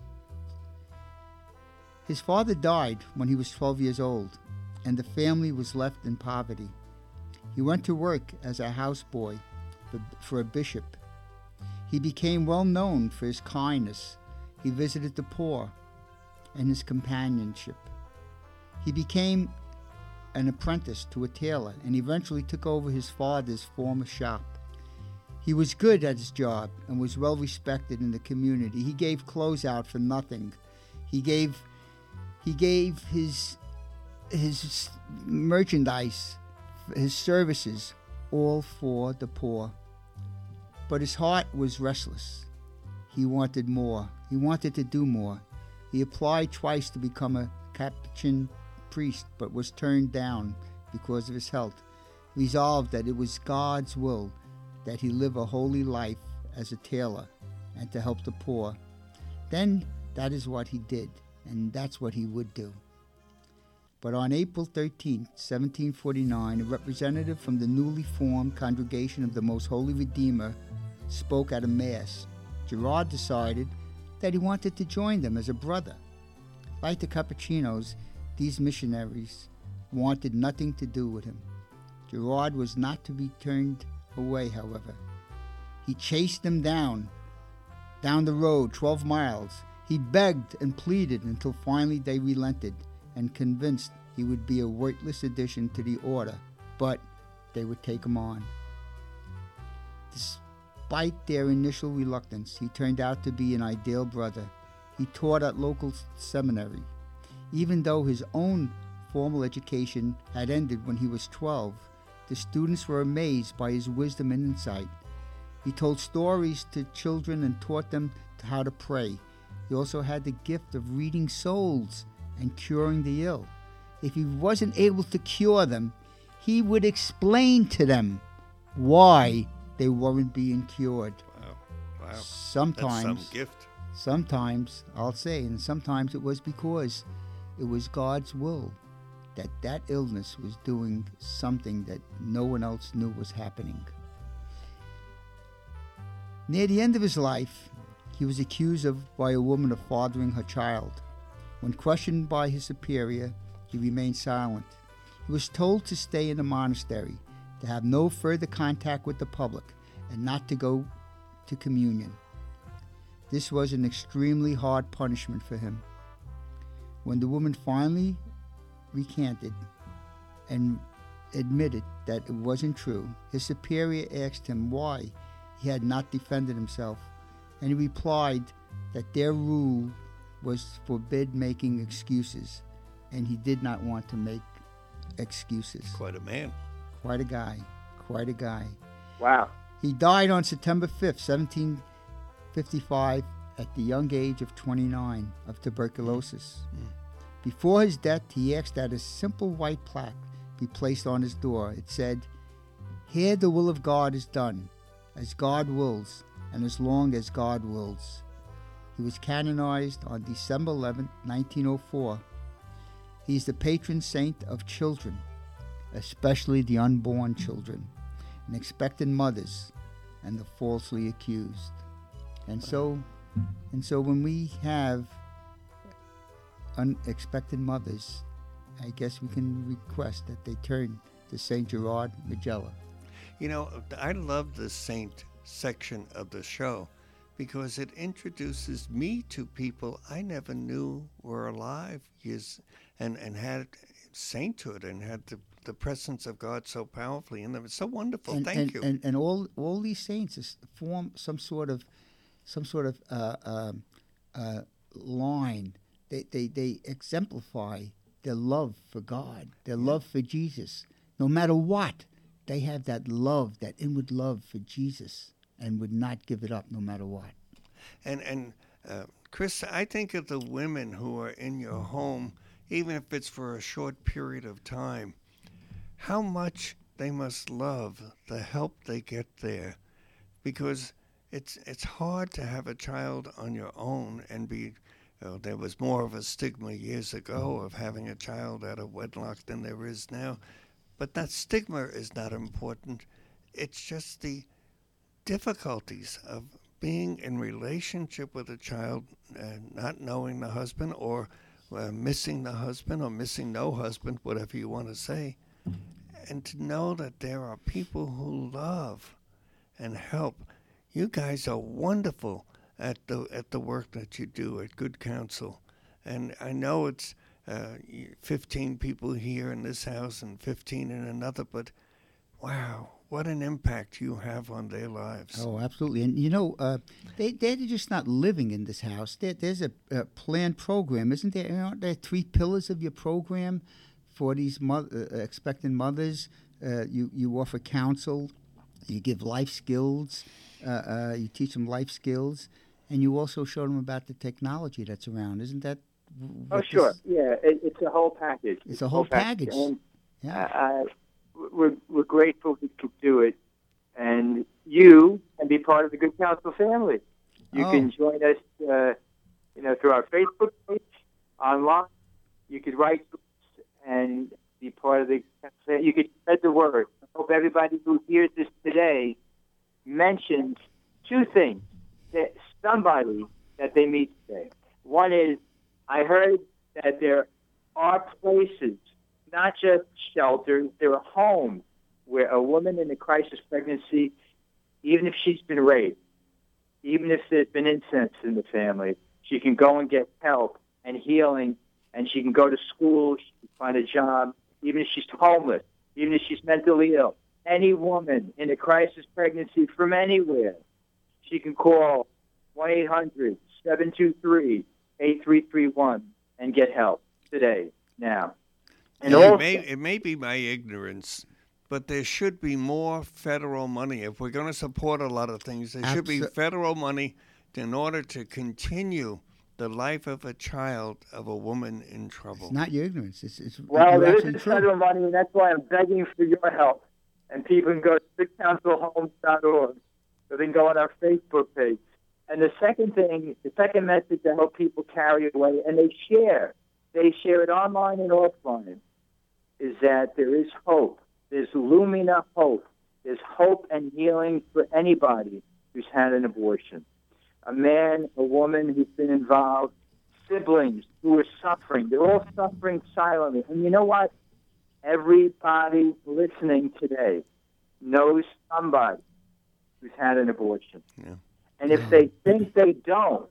[SPEAKER 4] His father died when he was twelve years old, and the family was left in poverty. He went to work as a houseboy for, for a bishop. He became well known for his kindness. He visited the poor and his companionship. He became an apprentice to a tailor and eventually took over his father's former shop. He was good at his job and was well respected in the community. He gave clothes out for nothing. He gave he gave his his merchandise, his services, all for the poor. But his heart was restless. He wanted more. He wanted to do more. He applied twice to become a Capuchin priest, but was turned down because of his health. Resolved that it was God's will that he live a holy life as a tailor and to help the poor. Then that is what he did, and that's what he would do. But on April thirteenth, seventeen forty-nine, a representative from the newly formed Congregation of the Most Holy Redeemer spoke at a mass. Gerard decided that he wanted to join them as a brother. Like the Capuchinos, these missionaries wanted nothing to do with him. Gerard was not to be turned away, however. He chased them down, down the road, twelve miles. He begged and pleaded until finally they relented and convinced he would be a worthless addition to the order, but they would take him on. Despite their initial reluctance, he turned out to be an ideal brother. He taught at local seminary. Even though his own formal education had ended when he was twelve, the students were amazed by his wisdom and insight. He told stories to children and taught them how to pray. He also had the gift of reading souls and curing the ill. If he wasn't able to cure them, he would explain to them why they weren't being cured.
[SPEAKER 5] Wow. Wow.
[SPEAKER 4] Sometimes,
[SPEAKER 5] That's some gift.
[SPEAKER 4] sometimes, I'll say, and sometimes it was because it was God's will that that illness was doing something that no one else knew was happening. Near the end of his life, he was accused of by a woman of fathering her child. When questioned by his superior, he remained silent. He was told to stay in the monastery, to have no further contact with the public, and not to go to communion. This was an extremely hard punishment for him. When the woman finally recanted and admitted that it wasn't true, his superior asked him why he had not defended himself, and he replied that their rule was forbid making excuses, and he did not want to make excuses.
[SPEAKER 5] Quite a man.
[SPEAKER 4] Quite a guy. Quite a guy.
[SPEAKER 6] Wow.
[SPEAKER 4] He died on September fifth, seventeen fifty-five, at the young age of twenty-nine, of tuberculosis. Mm. Before his death, he asked that a simple white plaque be placed on his door. It said, "Here the will of God is done, as God wills, and as long as God wills." He was canonized on December eleventh, nineteen oh four. He is the patron saint of children, especially the unborn children, and expectant mothers, and the falsely accused. And so, and so when we have unexpected mothers, I guess we can request that they turn to Saint Gerard Majella.
[SPEAKER 5] You know, I love the saint section of the show because it introduces me to people I never knew were alive years, and, and had sainthood and had the, the presence of God so powerfully in them. It's so wonderful.
[SPEAKER 4] And,
[SPEAKER 5] Thank
[SPEAKER 4] and,
[SPEAKER 5] you.
[SPEAKER 4] And, and all all these saints is form some sort of some sort of uh, uh, uh, line. They, they they exemplify their love for God, their yeah. love for Jesus. No matter what, they have that love, that inward love for Jesus, and would not give it up no matter what.
[SPEAKER 5] And and uh, Chris, I think of the women who are in your home, even if it's for a short period of time, how much they must love the help they get there, because it's it's hard to have a child on your own and be. Uh, there was more of a stigma years ago of having a child out of wedlock than there is now, but that stigma is not important. It's just the difficulties of being in relationship with a child, uh, not knowing the husband, or uh, missing the husband, or missing no husband, whatever you want to say, and to know that there are people who love and help. You guys are wonderful at the at the work that you do at Good Counsel, and I know it's uh, fifteen people here in this house and fifteen in another, but wow, what an impact you have on their lives.
[SPEAKER 4] Oh, absolutely. And, you know, uh, they, they're just not living in this house. There, there's a, a planned program, isn't there? Aren't there three pillars of your program for these mother, uh, expectant mothers? Uh, you, you offer counsel, you give life skills, uh, uh, you teach them life skills, and you also show them about the technology that's around. Isn't that?
[SPEAKER 6] Oh, sure. This, yeah, it, it's a whole package.
[SPEAKER 4] It's, it's a whole, whole package. package. And,
[SPEAKER 6] yeah. Uh, We're, we're grateful we could do it, and you can be part of the Good Counsel family. You oh. can join us, uh, you know, through our Facebook page, online. You could write to us and be part of the. You could spread the word. I hope everybody who hears this today mentions two things that somebody that they meet today. One is, I heard that there are places, not just shelters, there are homes where a woman in a crisis pregnancy, even if she's been raped, even if there's been incest in the family, she can go and get help and healing, and she can go to school, she can find a job, even if she's homeless, even if she's mentally ill. Any woman in a crisis pregnancy from anywhere, she can call one eight hundred, seven two three, eight three three one and get help today, now. And
[SPEAKER 5] yeah,
[SPEAKER 6] also,
[SPEAKER 5] it, may, it may be my ignorance, but there should be more federal money. If we're going to support a lot of things, there Absol- should be federal money in order to continue the life of a child, of a woman in trouble.
[SPEAKER 4] It's not your ignorance. It's, it's
[SPEAKER 6] well, there is federal money, and that's why I'm begging for your help. And people can go to good counsel homes dot org, or they can go on our Facebook page. And the second thing, the second message I hope people carry away, and they share, they share it online and offline, is that there is hope. There's looming up hope. There's hope and healing for anybody who's had an abortion. A man, a woman who's been involved, siblings who are suffering. They're all suffering silently. And you know what? Everybody listening today knows somebody who's had an abortion.
[SPEAKER 5] Yeah.
[SPEAKER 6] And if they think they don't,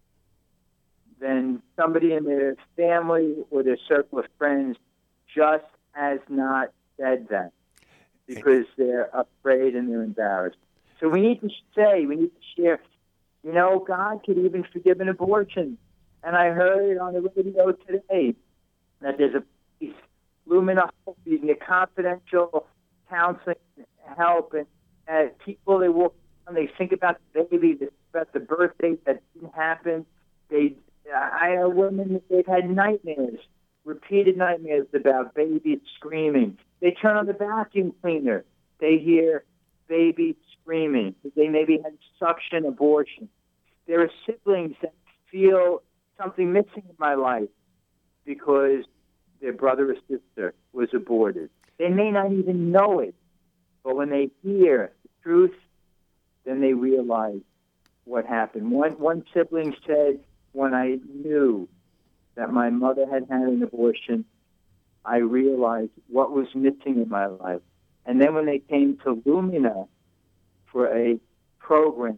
[SPEAKER 6] then somebody in their family or their circle of friends just has not said that because they're afraid and they're embarrassed. So we need to say, we need to share, you know, God could even forgive an abortion. And I heard on the radio today that there's a place, Lumina Hope, you can get confidential counseling, help, and uh, people, they walk around, they think about the baby, they think about the birthday that didn't happen. They, I know women, they've had nightmares, repeated nightmares about babies screaming. They turn on the vacuum cleaner, they hear babies screaming. They maybe had suction abortion. There are siblings that feel something missing in my life because their brother or sister was aborted. They may not even know it, but when they hear the truth, then they realize what happened. One, one sibling said, when I knew that my mother had had an abortion, I realized what was missing in my life. And then when they came to Lumina for a program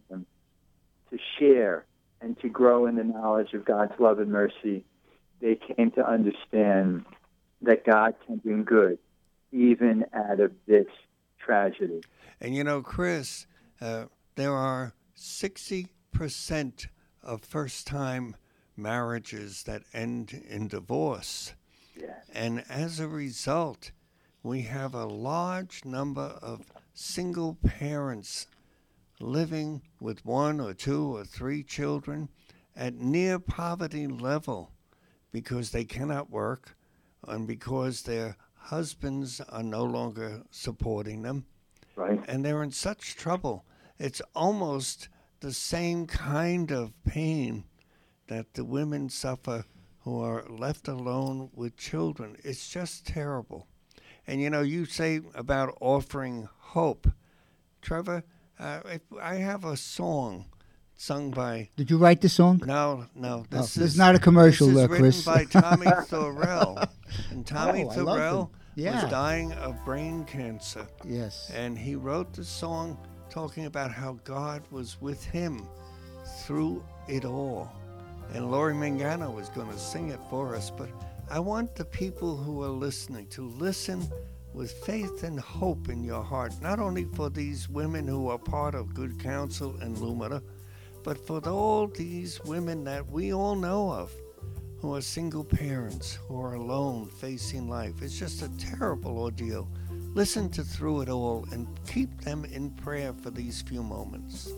[SPEAKER 6] to share and to grow in the knowledge of God's love and mercy, they came to understand that God can bring good even out of this tragedy.
[SPEAKER 5] And you know, Chris, uh, there are sixty percent of first-time marriages that end in divorce.
[SPEAKER 6] Yes.
[SPEAKER 5] And as a result, we have a large number of single parents living with one or two or three children at near poverty level because they cannot work and because their husbands are no longer supporting them.
[SPEAKER 6] Right.
[SPEAKER 5] And they're in such trouble. It's almost the same kind of pain that the women suffer who are left alone with children. It's just terrible. And, you know, you say about offering hope. Trevor, uh, if I have a song sung by...
[SPEAKER 4] Did you write the song?
[SPEAKER 5] No, no. This,
[SPEAKER 4] oh,
[SPEAKER 5] is,
[SPEAKER 4] this is not a commercial,
[SPEAKER 5] this is
[SPEAKER 4] uh, Chris.
[SPEAKER 5] written by Tommy Thorell. And Tommy
[SPEAKER 4] oh, I love
[SPEAKER 5] Thorell
[SPEAKER 4] him. Yeah.
[SPEAKER 5] was dying of brain cancer.
[SPEAKER 4] Yes.
[SPEAKER 5] And he wrote the song talking about how God was with him through it all. And Lori Mangano was going to sing it for us, but I want the people who are listening to listen with faith and hope in your heart, not only for these women who are part of Good Counsel and Lumina, but for all these women that we all know of who are single parents, who are alone facing life. It's just a terrible ordeal. Listen to Through It All and keep them in prayer for these few moments.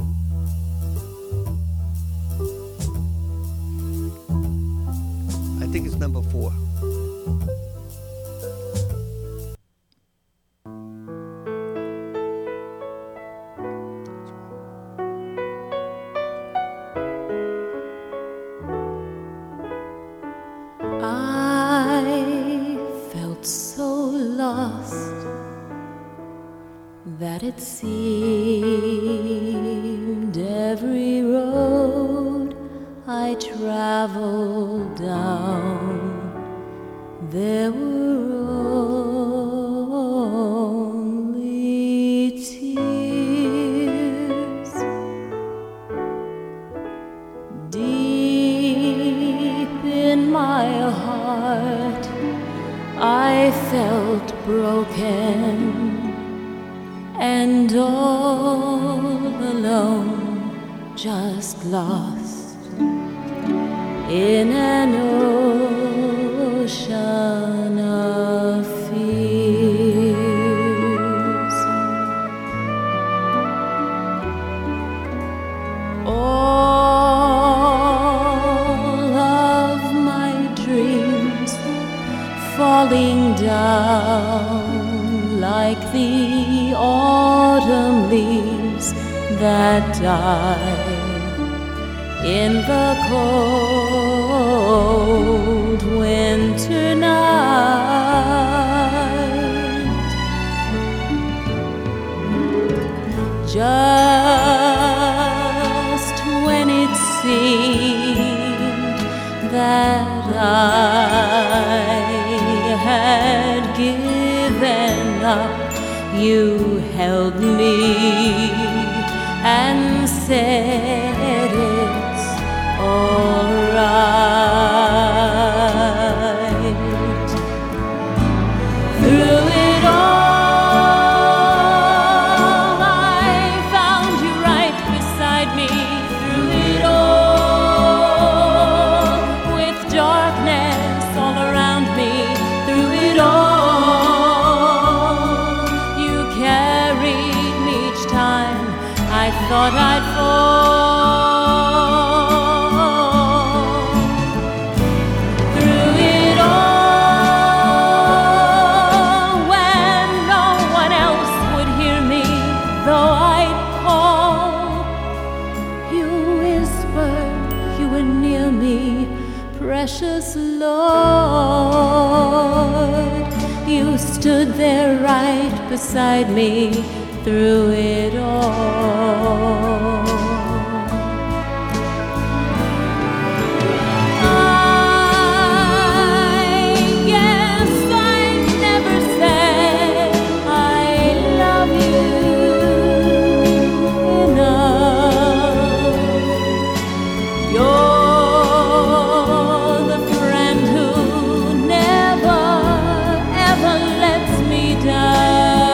[SPEAKER 5] I think it's number four.
[SPEAKER 8] I felt so lost that it seemed every road I traveled down, there were only tears. Deep in my heart, I felt broken and all alone, just lost in an ocean of fears. All of my dreams falling down like the autumn leaves that die in the cold winter night. Just when it seemed that I had given up, you held me and said it's all right. Through it all, I thought I'd fall. Through it all, when no one else would hear me, though I'd call, you whispered, you were near me, precious Lord. You stood there right beside me through it all. I guess I never said I love you enough. You're the friend who never, ever lets me down.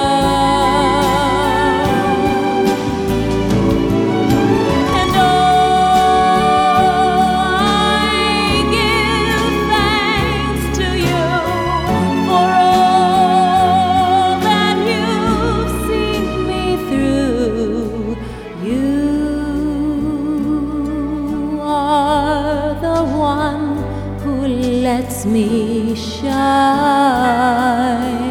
[SPEAKER 8] And oh, I give thanks to you for all that you've seen me through. You are the one who lets me shine.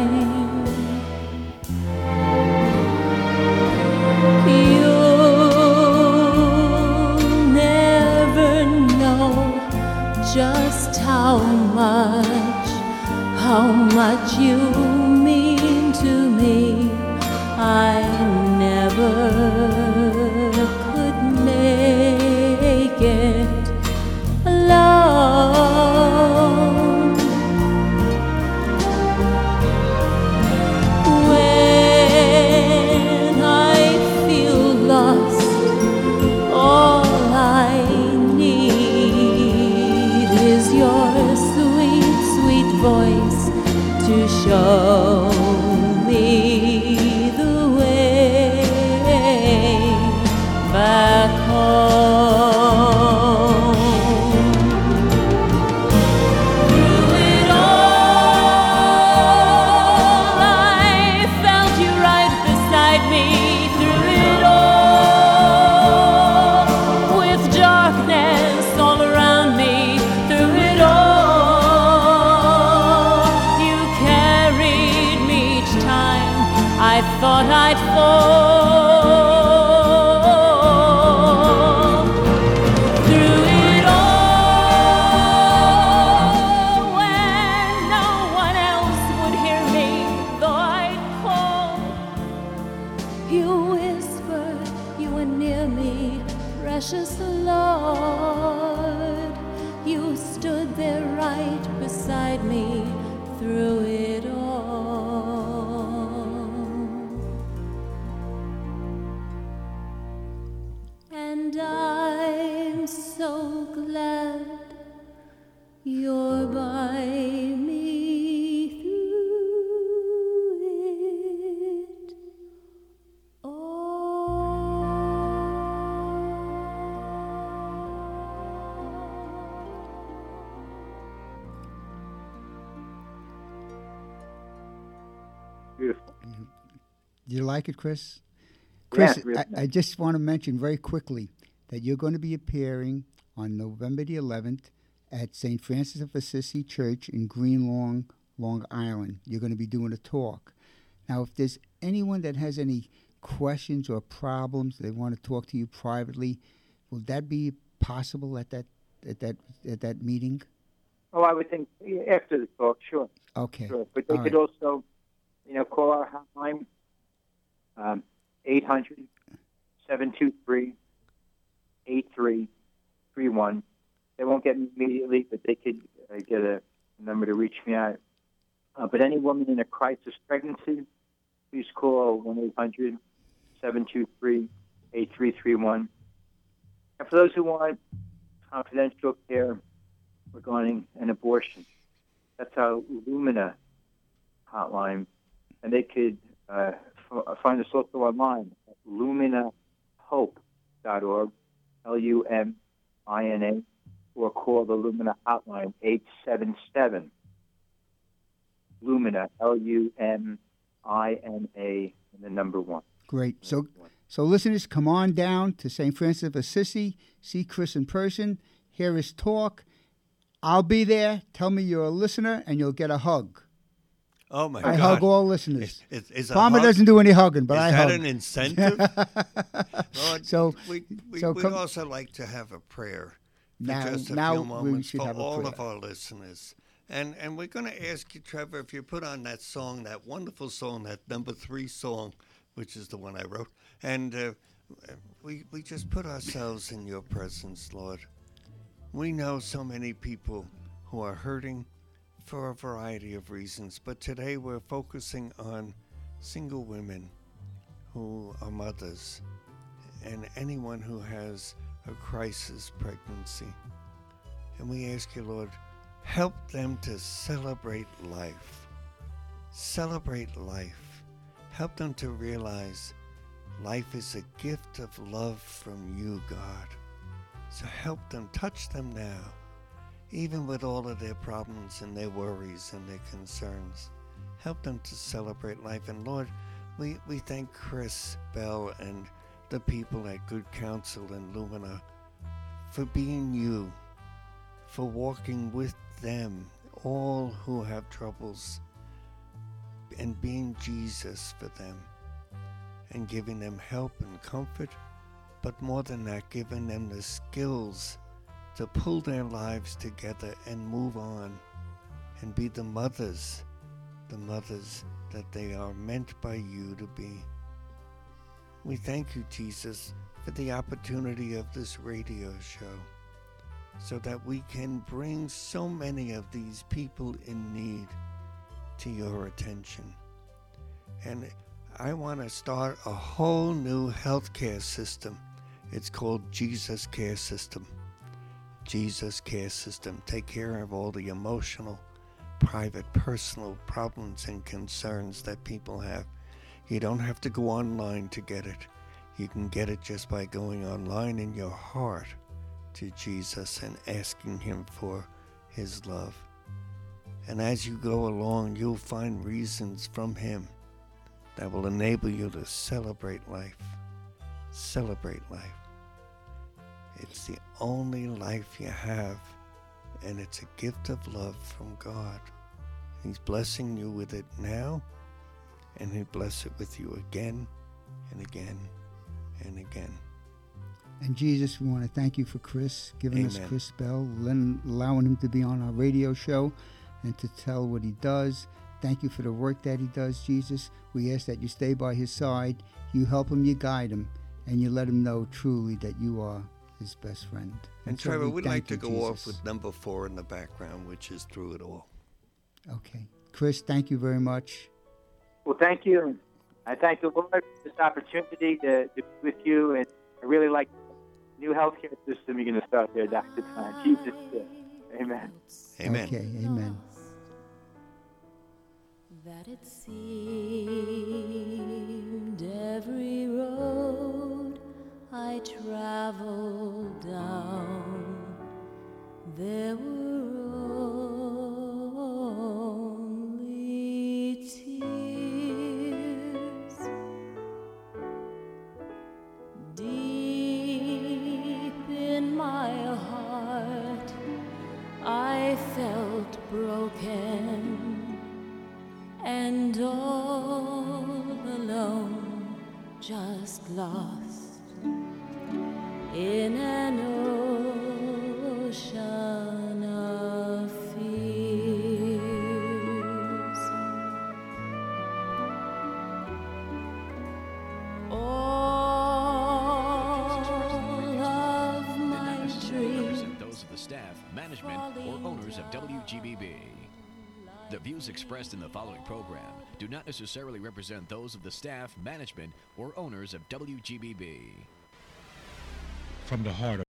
[SPEAKER 8] You'll never know just how much, how much you mean to me. I never could make it alone. When I feel lost, all I need is your sweet, sweet voice to show me the way back home. Through it all, I felt you right beside me. Through it all, with darkness all around me. Through it all, you carried me each time I thought I'd fall. Through it all, when no one else would hear me, though I'd call, you whispered, you were near me, precious Lord. You stood there right beside me through it all. And I'm so glad you're by me through it
[SPEAKER 6] Beautiful.
[SPEAKER 4] Do you like it, Chris? Chris,
[SPEAKER 6] Yeah, really
[SPEAKER 4] I, I just want to mention very quickly that you're going to be appearing on November the eleventh at Saint Francis of Assisi Church in Green Lawn, Long Island. You're going to be doing a talk. Now, if there's anyone that has any questions or problems, they want to talk to you privately, will that be possible at that at that at that meeting?
[SPEAKER 6] Oh, I would think after the talk, sure.
[SPEAKER 4] Okay.
[SPEAKER 6] Sure. But they
[SPEAKER 4] All
[SPEAKER 6] could
[SPEAKER 4] right.
[SPEAKER 6] also, you know, call our hotline, um, eight hundred, seven two three, eight three three one. They won't get me immediately, but they could uh, get a number to reach me at. Uh, but any woman in a crisis pregnancy, please call one eight hundred, seven two three, eight three three one. And for those who want confidential care regarding an abortion, that's our Lumina hotline. And they could uh, f- find us also online at lumina hope dot org, L U M I N A, or call the Lumina hotline, eight seven seven, Lumina, L U M I N A, and the number one.
[SPEAKER 4] Great. So, So listeners, come on down to Saint Francis of Assisi, see Chris in person, hear his talk. I'll be there. Tell me you're a listener, and you'll get a hug.
[SPEAKER 5] Oh, my
[SPEAKER 4] I
[SPEAKER 5] God.
[SPEAKER 4] hug all listeners.
[SPEAKER 5] Is, is, is a
[SPEAKER 4] Palmer
[SPEAKER 5] hug-
[SPEAKER 4] doesn't do any hugging, but
[SPEAKER 5] is
[SPEAKER 4] I
[SPEAKER 5] that
[SPEAKER 4] hug.
[SPEAKER 5] an incentive? Lord,
[SPEAKER 4] So-
[SPEAKER 5] we, we,
[SPEAKER 4] so
[SPEAKER 5] we'd
[SPEAKER 4] come-
[SPEAKER 5] also like to have a prayer for
[SPEAKER 4] Now-
[SPEAKER 5] just a
[SPEAKER 4] now
[SPEAKER 5] few
[SPEAKER 4] we
[SPEAKER 5] moments
[SPEAKER 4] should
[SPEAKER 5] for
[SPEAKER 4] have a
[SPEAKER 5] all
[SPEAKER 4] prayer.
[SPEAKER 5] of our listeners. And and we're going to ask you, Trevor, if you put on that song, that wonderful song, that number three song, which is the one I wrote. And uh, we, we just put ourselves in your presence, Lord. We know so many people who are hurting for a variety of reasons, but today we're focusing on single women who are mothers and anyone who has a crisis pregnancy. And we ask you, Lord, help them to celebrate life. Celebrate life. Help them to realize life is a gift of love from you, God. So help them, touch them now, even with all of their problems and their worries and their concerns. Help them to celebrate life. And Lord, we, we thank Chris Bell and the people at Good Counsel and Lumina for being you, for walking with them, all who have troubles, and being Jesus for them, and giving them help and comfort, but more than that, giving them the skills to pull their lives together and move on and be the mothers, the mothers that they are meant by you to be. We thank you, Jesus, for the opportunity of this radio show so that we can bring so many of these people in need to your attention. And I want to start a whole new healthcare system. It's called Jesus Care System. Jesus Care System. Take care of all the emotional, private, personal problems and concerns that people have. You don't have to go online to get it. You can get it just by going online in your heart to Jesus and asking him for his love. And as you go along, you'll find reasons from him that will enable you to celebrate life. Celebrate life. It's the only life you have, and it's a gift of love from God. He's blessing you with it now, and he'll bless it with you again and again and again.
[SPEAKER 4] And Jesus, we want to thank you for Chris, giving us
[SPEAKER 5] Amen.
[SPEAKER 4] Chris Bell, letting, allowing him to be on our radio show and to tell what he does. Thank you for the work that he does, Jesus. We ask that you stay by his side, you help him, you guide him, and you let him know truly that you are his best friend.
[SPEAKER 5] And
[SPEAKER 4] so
[SPEAKER 5] Trevor,
[SPEAKER 4] we
[SPEAKER 5] we'd
[SPEAKER 4] thank
[SPEAKER 5] like to
[SPEAKER 4] you,
[SPEAKER 5] go
[SPEAKER 4] Jesus.
[SPEAKER 5] off with number four in the background, which is Through It All.
[SPEAKER 4] Okay. Chris, thank you very much.
[SPEAKER 6] Well, thank you. And I thank the Lord for this opportunity to, to be with you. And I really like the new healthcare system you're going to start there, Doctor Tom. Jesus did. Amen.
[SPEAKER 5] Amen.
[SPEAKER 4] Okay, amen.
[SPEAKER 8] That it seemed every road I traveled down, there were only tears. Deep in my heart, I felt broken and all alone, just lost in an ocean of fears. All of my dreams
[SPEAKER 2] Represent those of the staff, management, or owners of W G B B. The views expressed in the following program do not necessarily represent those of the staff, management, or owners of W G B B.
[SPEAKER 3] From the heart of